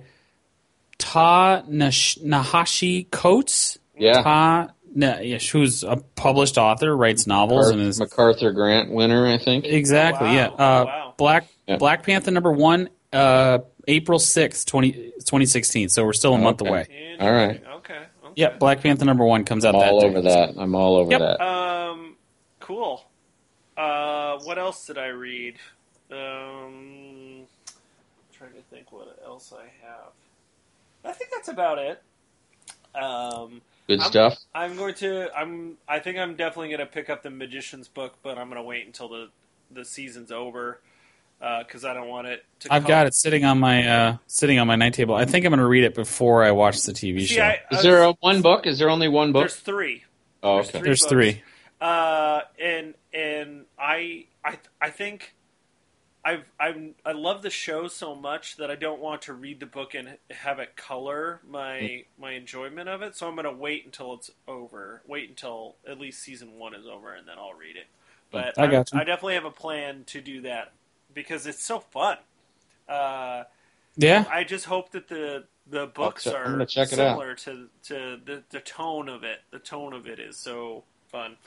Ta-Nehisi Coates. Yeah. Who's a published author, writes novels, and is MacArthur Grant winner, I think. Exactly. Wow. Yeah. Wow. Black Panther #1. April 6th, 2016, so we're still a month away. All right. Okay. Yep, Black Panther #1 comes out that day. I'm all over that. Cool. What else did I read? I'm trying to think what else I have. I think that's about it. Good stuff. I think I'm definitely going to pick up the Magician's book, but I'm going to wait until the season's over. Because I don't want it to. I've got it sitting on my night table. I think I'm going to read it before I watch the TV show. Is there one book? Is there only one book? There's 3. Oh, okay. There's 3. And I think I love the show so much that I don't want to read the book and have it color my enjoyment of it. So I'm going to wait until it's over. Wait until at least season 1 is over, and then I'll read it. But I definitely have a plan to do that. Because it's so fun. I just hope that the books are similar to the tone of it. The tone of it is so fun.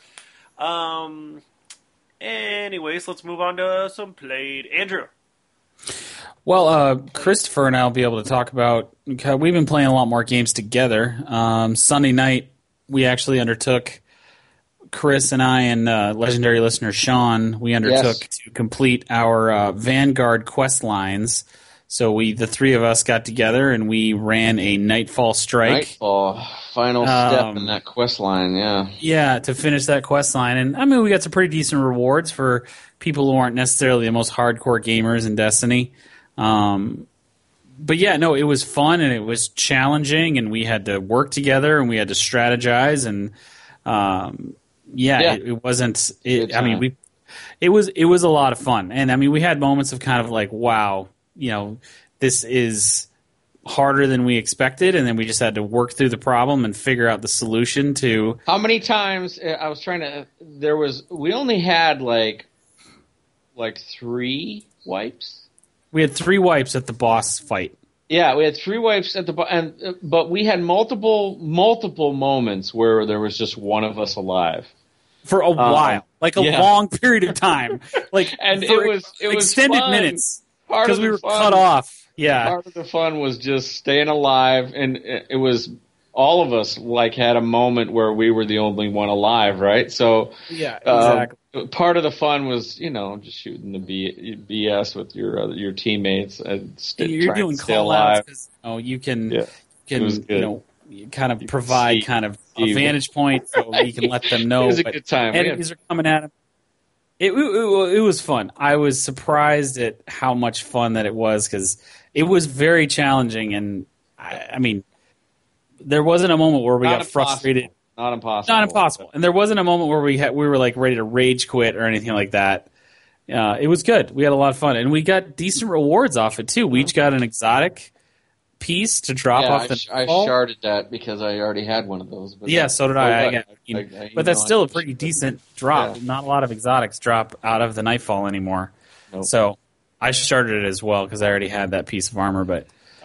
Anyways, let's move on to some played. Andrew. Well, Christopher and I will be able to talk about. We've been playing a lot more games together. Sunday night, we actually undertook. Chris and I and legendary listener Sean, we undertook to complete our Vanguard quest lines. So the 3 of us got together and we ran a Nightfall Strike. Nightfall, final step in that quest line, yeah. Yeah, to finish that quest line. And I mean, we got some pretty decent rewards for people who aren't necessarily the most hardcore gamers in Destiny. But yeah, no, it was fun and it was challenging and we had to work together and we had to strategize and it wasn't. I mean, it was a lot of fun, and I mean, we had moments of kind of like, wow, this is harder than we expected, and then we just had to work through the problem and figure out the solution to. How many times I was trying to? We only had like 3 wipes. We had 3 wipes at the boss fight. Yeah, we had 3 wipes at but we had multiple moments where there was just one of us alive. For a while, like a long period of time, and it was extended fun. Minutes because we were cut off. Yeah, part of the fun was just staying alive, and it was all of us had a moment where we were the only one alive, right? So exactly. Part of the fun was just shooting the BS with your teammates and you're doing call outs because you can kind of provide kind of a vantage point so you can let them know. It was a good time. Enemies are coming at him. It was fun. I was surprised at how much fun that it was because it was very challenging. And I mean, there wasn't a moment where we got frustrated. Not impossible. Not impossible. And there wasn't a moment where we were like ready to rage quit or anything like that. It was good. We had a lot of fun, and we got decent rewards off it too. We each got an exotic piece to drop off the. I sharded that because I already had one of those. But so did I. But that's still a pretty decent drop. Yeah. Not a lot of exotics drop out of the Nightfall anymore. Nope. So I sharded it as well because I already had that piece of armor. But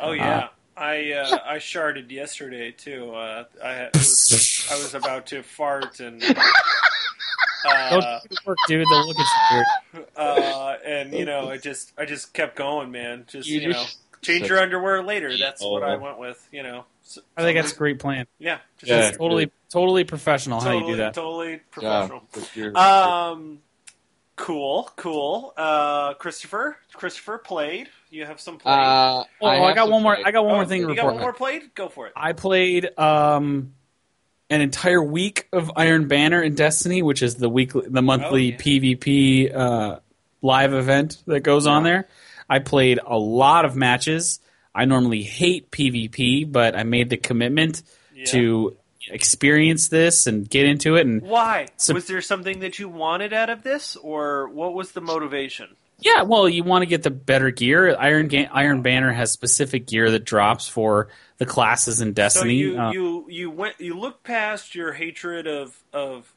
I sharded yesterday too. I was about to fart and Don't do the work, dude. They'll look at you weird. And I just kept going, man. Just You change your underwear later. That's what I went with. I think that's a great plan. Yeah, Totally professional how you do that. Totally professional. Yeah. Cool. Christopher played. You have some played. I got one more. I got one more thing to report. You got one more played? Go for it. I played an entire week of Iron Banner in Destiny, which is the monthly PvP live event that goes on there. I played a lot of matches. I normally hate PvP, but I made the commitment to experience this and get into it. And why? Was there something that you wanted out of this, or what was the motivation? Yeah, well, you want to get the better gear. Iron Banner has specific gear that drops for the classes in Destiny. So you looked past your hatred of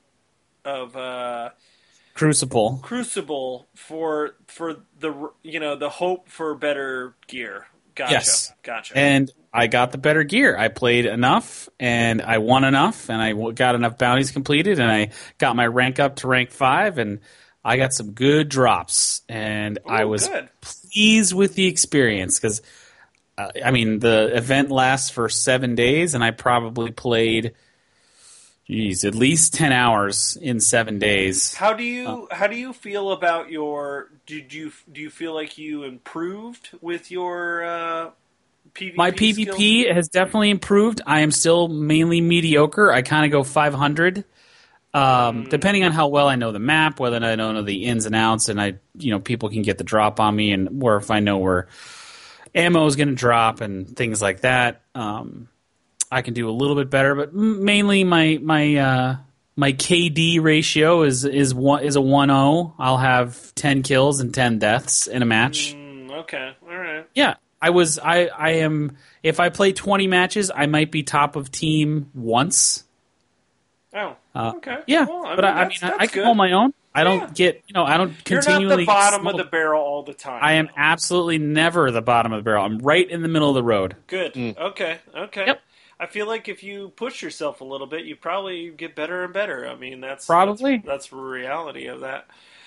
Crucible for the hope for better gear. Gotcha. Yes. Gotcha. And I got the better gear. I played enough, and I won enough, and I got enough bounties completed, and I got my rank up to rank 5, and I got some good drops, and I was pleased with the experience because, the event lasts for 7 days, and I probably played, at least 10 hours in 7 days. How do you feel about your? Do you feel like you improved with your PvP? My PvP skills? Has definitely improved. I am still mainly mediocre. I kind of go 500. Depending on how well I know the map, whether I don't know the ins and outs, and people can get the drop on me, and where if I know where ammo is going to drop and things like that, I can do a little bit better. But mainly my KD ratio is a 1-0. I'll have 10 kills and 10 deaths in a match. Okay, all right. Yeah, I am. If I play 20 matches, I might be top of team once. Oh, okay. Yeah, well, I can hold my own. I don't get, I don't continually. You're not the bottom of the barrel all the time. I am absolutely never the bottom of the barrel. I'm right in the middle of the road. Good. Okay. Yep. I feel like if you push yourself a little bit, you probably get better and better. I mean, that's the reality of that.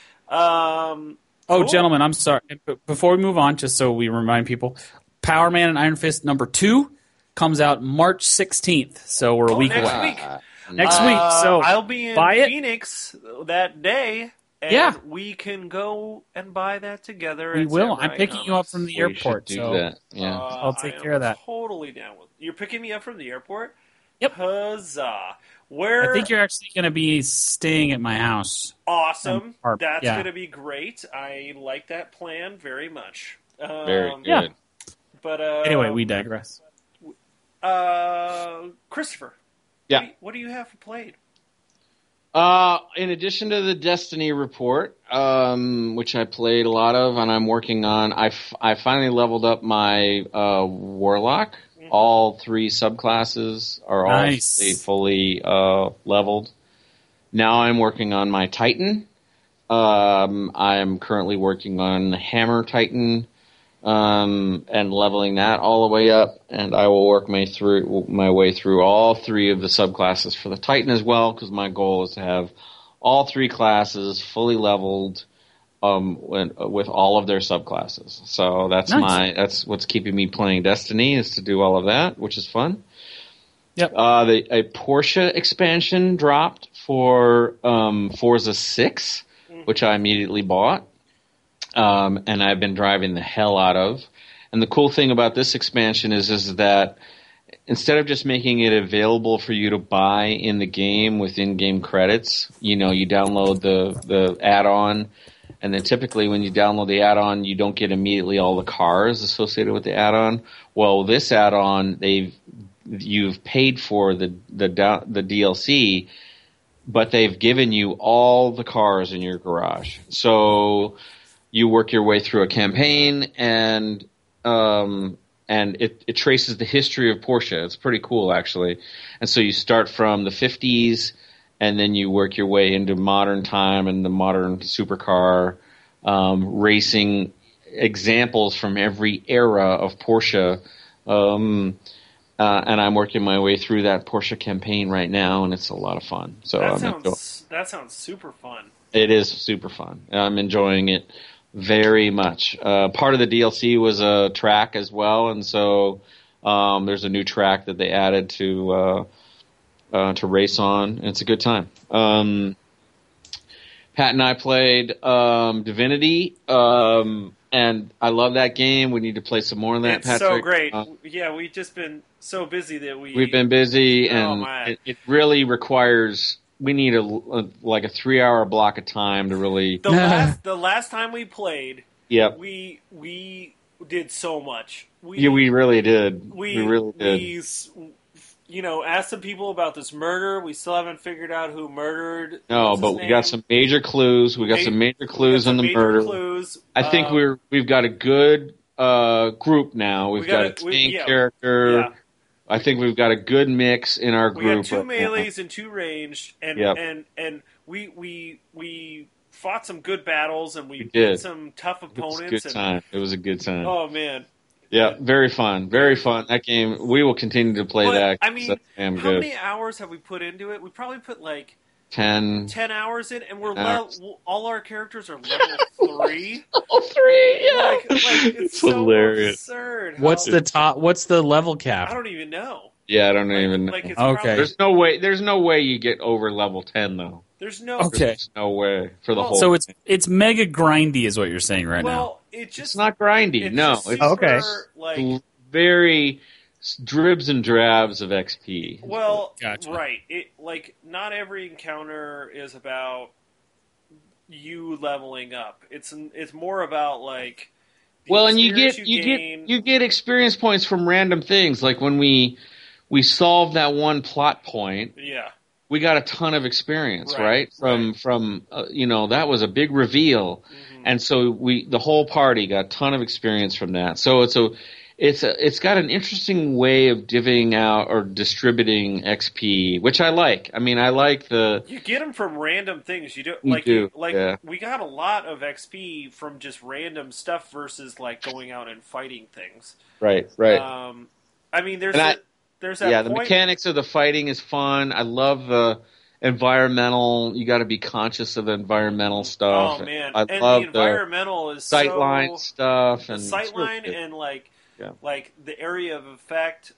Cool. Gentlemen, I'm sorry. Before we move on, just so we remind people, Power Man and Iron Fist #2 comes out March 16th. So we're a week away. Next week. So I'll be in Phoenix that day, and we can go and buy that together. We will. I'm picking you up from the airport. So yeah. I'll take care of that. Totally down with. You're picking me up from the airport? Yep. Huzzah! I think you're actually going to be staying at my house. Awesome. That's going to be great. I like that plan very much. Very good. Yeah. But anyway, we digress. Christopher. Yeah. What do you have played? In addition to the Destiny report, which I played a lot of, and I'm working on, I finally leveled up my Warlock. Mm-hmm. All 3 subclasses are all fully leveled. Now I'm working on my Titan. I am currently working on the Hammer Titan. And leveling that all the way up, and I will work my way through all 3 of the subclasses for the Titan as well, because my goal is to have all 3 classes fully leveled, with all of their subclasses. So that's that's what's keeping me playing Destiny, is to do all of that, which is fun. Yep. A Porsche expansion dropped for Forza 6, which I immediately bought. And I've been driving the hell out of. And the cool thing about this expansion is that instead of just making it available for you to buy in the game with in-game credits, you download the add-on, and then typically when you download the add-on, you don't get immediately all the cars associated with the add-on. Well, this add-on, you've paid for the DLC, but they've given you all the cars in your garage. So you work your way through a campaign, and it traces the history of Porsche. It's pretty cool, actually. And so you start from the 50s, and then you work your way into modern time and the modern supercar racing examples from every era of Porsche. and I'm working my way through that Porsche campaign right now, and it's a lot of fun. So that sounds super fun. It is super fun. I'm enjoying it very much. Part of the DLC was a track as well, and so there's a new track that they added to race on, and it's a good time. Pat and I played Divinity, and I love that game. We need to play some more of that, it's Patrick. So great. Yeah, we've just been so busy that we've been busy, and it really requires. We need a 3-hour block of time to really. The last time we played, yep. we did so much. We really did. We really did. We asked some people about this murder. We still haven't figured out who murdered. No, but we got some major clues. We got some major clues on the murder. Clues. I think we've got a good group now. We've got a tank character. Yeah. I think we've got a good mix in our group. We had 2 melees and 2 ranged, and we fought some good battles, and we beat some tough opponents. It was a good time. Oh man. Yeah, very fun. Very fun. That game, we will continue to play that. I mean, how many hours have we put into it? We probably put 10 hours in, and we're all our characters are level 3. Level 3, yeah. It's so hilarious. Absurd. What's the level cap? I don't even know. Yeah, I don't even know. Okay. There's no way you get over level 10 though. There's no way for the whole. So it's mega grindy, is what you're saying right now. It's not grindy. It's very dribs and drabs of XP. Well, gotcha. Right. Not every encounter is about you leveling up. It's more about and you get experience points from random things. Like when we solved that one plot point. Yeah. We got a ton of experience, right? From that was a big reveal, mm-hmm. And so the whole party got a ton of experience from that. So it's got an interesting way of divvying out or distributing XP, which I like. I mean, I like you get them from random things. You we got a lot of XP from just random stuff versus going out and fighting things. Right. I mean, there's that the mechanics of the fighting is fun. I love the environmental. You got to be conscious of environmental stuff. Oh man, I love the environmental is sightline stuff and sightline really and the area of effect.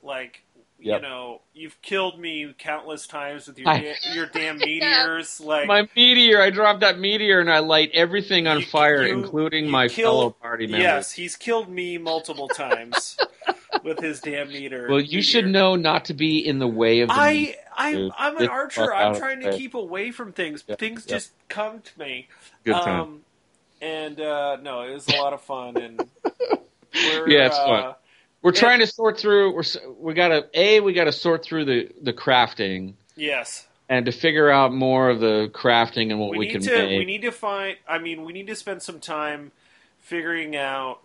You've killed me countless times with your damn meteors. My meteor, I dropped that meteor and I light everything on fire, including my fellow party members. Yes, he's killed me multiple times. With his damn meter. Well, you should know not to be in the way of the meter. I'm an archer. I'm trying to keep away from things. Things just come to me. Good time. No, it was a lot of fun. And it's fun. We're trying to sort through. We got to sort through the crafting. Yes. And to figure out more of the crafting and what we can make. We need to find. I mean, we need to spend some time figuring out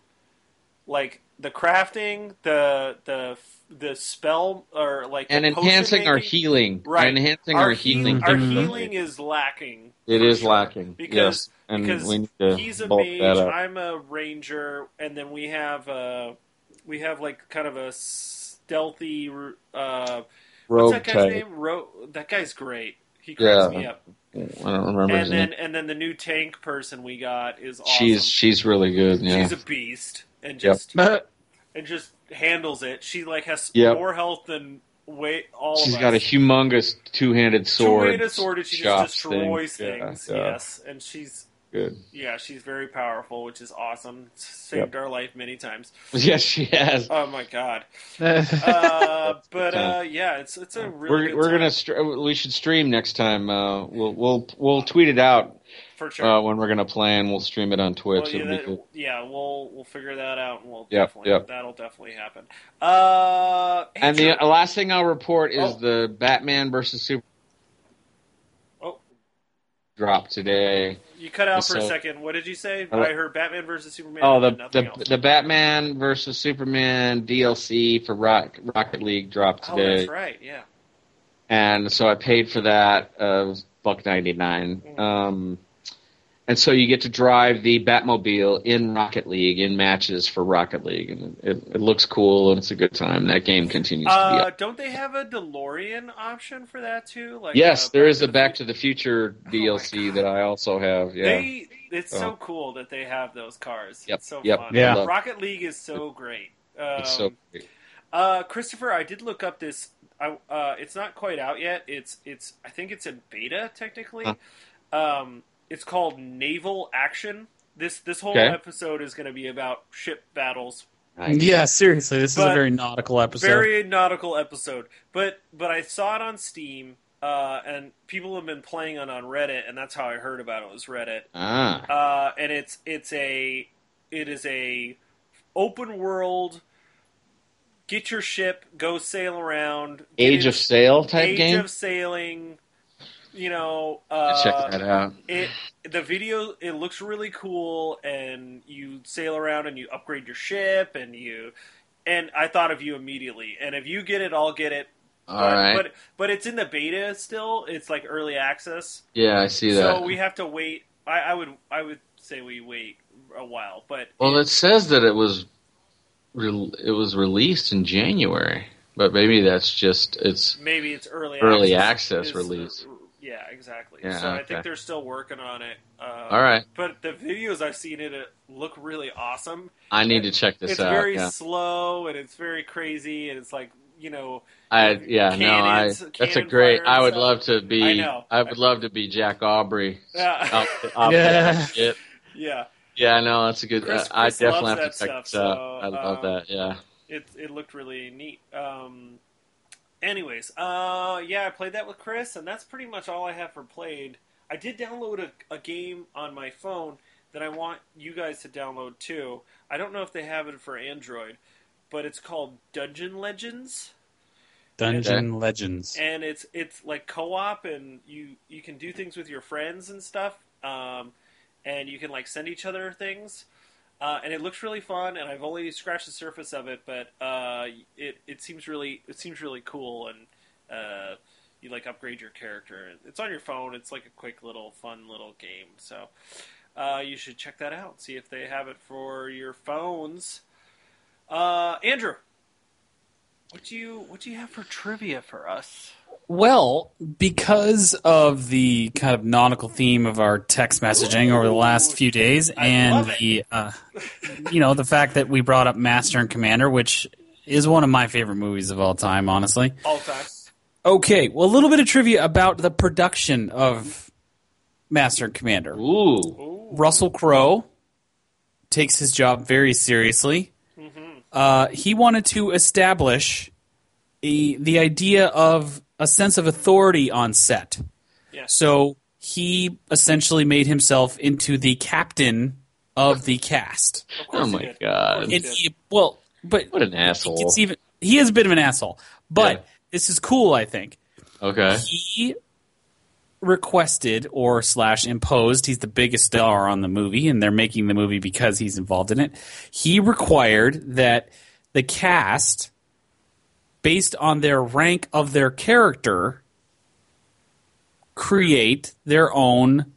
the crafting, the spell, or and enhancing our healing. Right, enhancing our healing. Our healing is lacking. It is lacking because we need to he's a bulk mage. that up. I'm a ranger, and then we have kind of a stealthy. Rogue what's that guy's type. name? That guy's great. He cracks me up. I don't remember his name. And then the new tank person we got is awesome. She's really good. Yeah. She's a beast. And just handles it. She has more health than She's got a humongous two-handed sword. Two-handed sword, and she just destroys things. Yeah. Yes, and she's good. Yeah, she's very powerful, which is awesome. Saved our life many times. Yes, she has. Oh my god. It's a really. We should stream next time. We'll tweet it out. For sure. When we're gonna play, and we'll stream it on Twitch. We'll figure that out, and that'll definitely happen. The last thing I'll report is the Batman versus Superman drop today. You cut out for a second. What did you say? I heard Batman versus Superman. Oh, the Batman versus Superman DLC for Rocket League dropped today. Oh, that's right. Yeah. And so I paid for that. It was $1.99. And so you get to drive the Batmobile in Rocket League in matches for Rocket League, and it looks cool and it's a good time. That game continues to be up. Don't they have a DeLorean option for that too? Like, yes, there is a Back to the Future DLC that I also have. Yeah, it's so cool that they have those cars. Yep, It's so yep, fun. yeah. Rocket League is so great. it's so great. Christopher, I did look up this. It's not quite out yet. I think it's in beta technically. It's called Naval Action. This whole episode is going to be about ship battles. Nice. Yeah, seriously, this is a very nautical episode. Very nautical episode. But I saw it on Steam, and people have been playing it on Reddit, and that's how I heard about it. Was Reddit. And it is a open world. Get your ship, go sail around. Age of Sail type game. Age of Sailing. You know, check that out. The video, it looks really cool, and you sail around and you upgrade your ship, and I thought of you immediately. And if you get it, I'll get it. All right. But it's in the beta still. It's like early access. Yeah, I see that. So we have to wait. I would say we wait a while. But it says that it was released in January, but maybe that's just maybe it's early access release. Yeah, exactly. Yeah, so I think they're still working on it. All right. But the videos I've seen it look really awesome. I need to check this out. It's very slow, and it's very crazy, and it's like, you know... that's a great... I would love to be... I know. I would love to be Jack Aubrey. Yeah. Yeah. Yeah, no, that's a good... Chris I definitely have to loves that check stuff, this out. so, I love that, yeah. It looked really neat. Anyways, I played that with Chris, and that's pretty much all I have for played. I did download a game on my phone that I want you guys to download too. I don't know if they have it for Android, but it's called Dungeon Legends. Dungeon Legends. And it's like co-op, and you can do things with your friends and stuff, and you can like send each other things. And it looks really fun, and I've only scratched the surface of it, but it seems really cool, and you like upgrade your character. It's on your phone. It's like a quick little fun little game. So you should check that out. See if they have it for your phones. Andrew, what do you have for trivia for us? Well, because of the kind of nautical theme of our text messaging over the last few days, and the fact that we brought up Master and Commander, which is one of my favorite movies of all time, honestly. All time. Okay, well, a little bit of trivia about the production of Master and Commander. Ooh. Russell Crowe takes his job very seriously. Mm-hmm. He wanted to establish the idea of a sense of authority on set. Yeah. So he essentially made himself into the captain of the cast. Oh my god! But what an asshole! He is a bit of an asshole, but this is cool. I think. Okay. He requested or / imposed. He's the biggest star on the movie, and they're making the movie because he's involved in it. He required that the cast, based on their rank of their character, create their own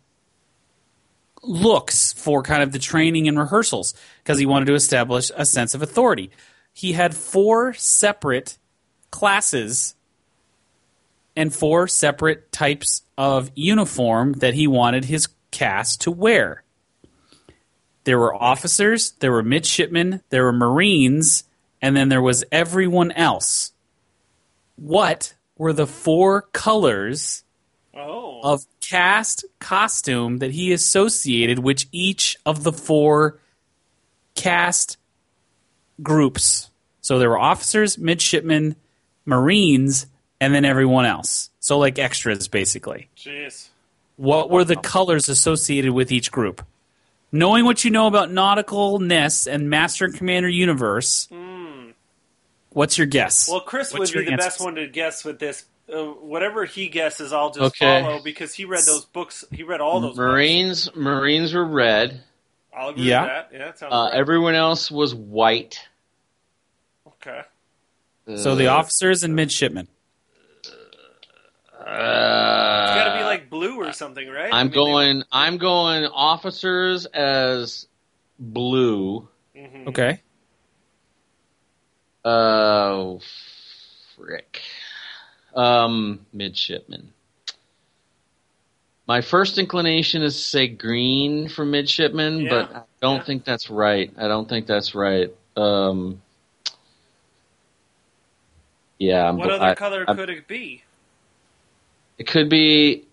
looks for kind of the training and rehearsals, because he wanted to establish a sense of authority. He had 4 separate classes and 4 separate types of uniform that he wanted his cast to wear. There were officers, there were midshipmen, there were Marines, and then there was everyone else. What were the 4 colors of cast costume that he associated with each of the 4 cast groups? So there were officers, midshipmen, Marines, and then everyone else. So like extras, basically. Jeez. What were the colors associated with each group? Knowing what you know about nauticalness and Master and Commander universe, what's your guess? Well, Chris would be the best one to guess with this. Whatever he guesses, I'll just follow, because he read those books. He read all those books. Marines were red. I'll agree with that. Yeah, that sounds right. Everyone else was white. Okay. So the officers and midshipmen. It's got to be like blue or something, right? I'm going officers as blue. Mm-hmm. Okay. Oh, frick. Midshipman. My first inclination is to say green for midshipman, but I don't think that's right. Yeah. What other color could it be? It could be.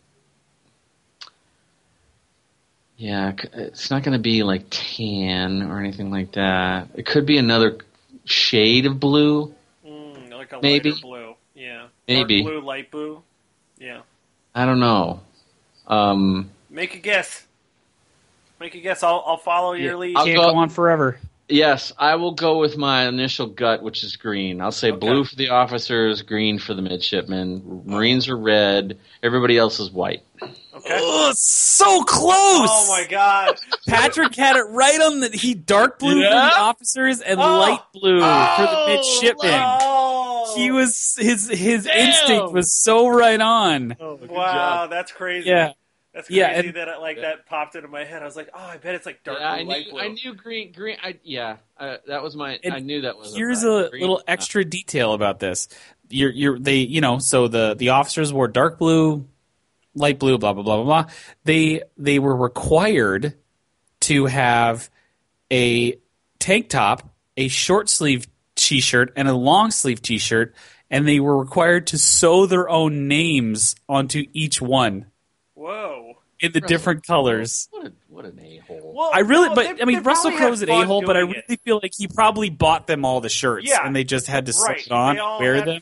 Yeah, it's not going to be like tan or anything like that. It could be another shade of blue. Like a maybe lighter blue. Yeah. Maybe. Dark blue, light blue. Yeah. I don't know. Make a guess. I'll follow your lead. Can't go on forever. Yes, I will go with my initial gut, which is green. I'll say blue for the officers, green for the midshipmen. Marines are red. Everybody else is white. Okay. Oh, so close! Oh my God! Patrick had it right on the. He dark blue for the officers and light blue for the midshipmen. Oh. He was his instinct was so right on. Oh, wow, that's crazy. Yeah. That's crazy and, that popped into my head. I was like, oh, I bet it's like dark blue, light blue. I knew green. That was my. I knew that was. Here's a little extra detail about this. So the officers wore dark blue, light blue, blah blah blah blah blah. They were required to have a tank top, a short sleeve T-shirt, and a long sleeve T-shirt, and they were required to sew their own names onto each one. Whoa. In the different colors. What an a-hole. Well, Russell Crowe's an a-hole, but I really feel like he probably bought them all the shirts, and they just had to slip it on, wear them.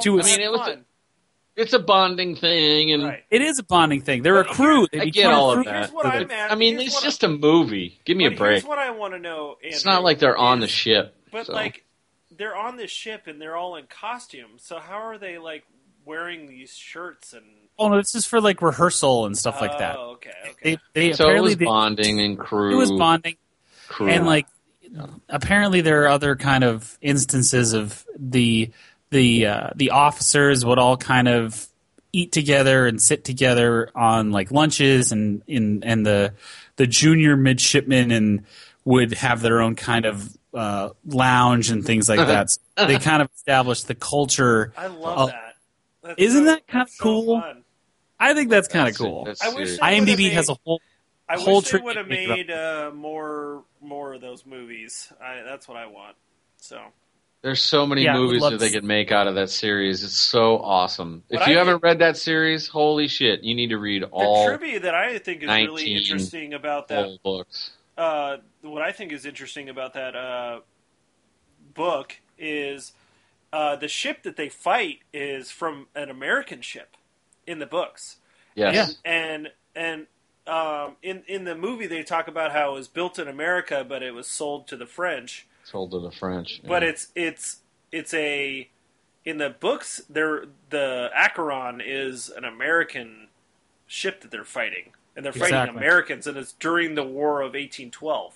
It's a bonding thing, and it is a bonding thing. They're a crew. I get all of that. It's just a movie. Give me a break. Here's what I want to know, Andrew, it's not like they're on the ship. But they're on the ship and they're all in costume. So how are they wearing these shirts and? Oh no, this is for rehearsal and stuff like that. Oh, okay. They so it was bonding and crew. It was bonding, and apparently there are other kind of instances of the officers would all kind of eat together and sit together on lunches, and the junior midshipmen and would have their own kind of lounge and things like that. So they kind of established the culture. I love that. Isn't that kind of cool? Fun. I think that's kind of cool. I wish IMDb has a whole. I wish they would have made more of those movies. That's what I want. So there's so many movies that they could make out of that series. It's so awesome. If you haven't read that series, holy shit, you need to read all the trivia that I think is really interesting about that books. What I think is interesting about that book is the ship that they fight is from an American ship in the books. Yes. And in the movie they talk about how it was built in America, but it was sold to the French. Sold to the French. Yeah. But it's a in the books the Acheron is an American ship that they're fighting. And they're fighting Americans, and it's during the War of 1812.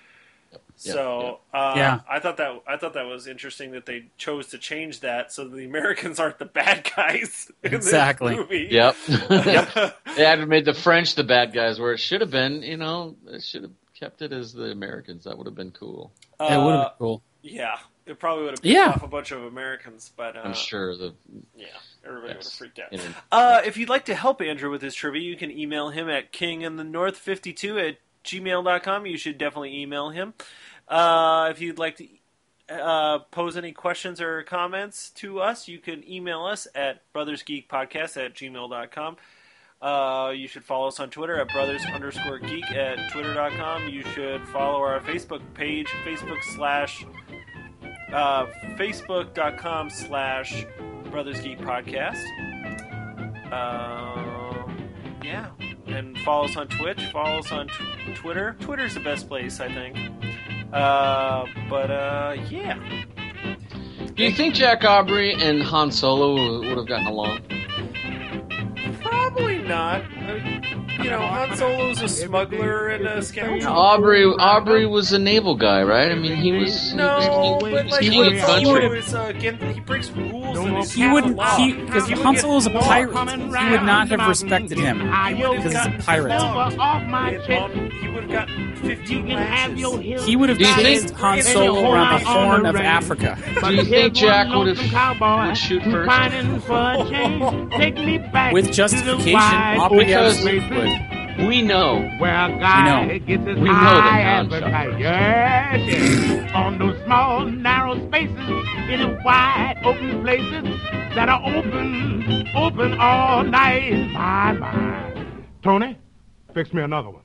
So I thought that was interesting that they chose to change that so the Americans aren't the bad guys in this movie. Yep. They had made the French the bad guys where it should have been. It should have kept it as the Americans. That would have been cool. It would have been cool. Yeah, it probably would have pissed off a bunch of Americans, but I'm sure everybody would have freaked out. If you'd like to help Andrew with his trivia, you can email him at kinginthenorth52@gmail.com. You should definitely email him. If you'd like to pose any questions or comments to us, you can email us at brothersgeekpodcast@gmail.com. You should follow us on Twitter at brothers_geek at twitter.com. You should follow our Facebook page, facebook.com/brothersgeekpodcast. And follow us on Twitch, follow us on Twitter. Twitter's the best place, I think. Do you think Jack Aubrey and Han Solo would have gotten along? Probably not. Han Solo's a smuggler and a scoundrel. Aubrey was a naval guy, right? I mean, he was. No, but like he would he breaks rules and he's he wouldn't because Han Solo is a pirate. He would not have respected him because he's a pirate. He would have gotten 15 lashes. He would have chased Han Solo around the Horn of Africa. Do you think Jack would shoot first? With justification, Aubrey absolutely would. We know. Where a guy gets his eye advertised. Yes. On those small, narrow spaces, in the wide, open places that are open all night. My. Tony, fix me another one.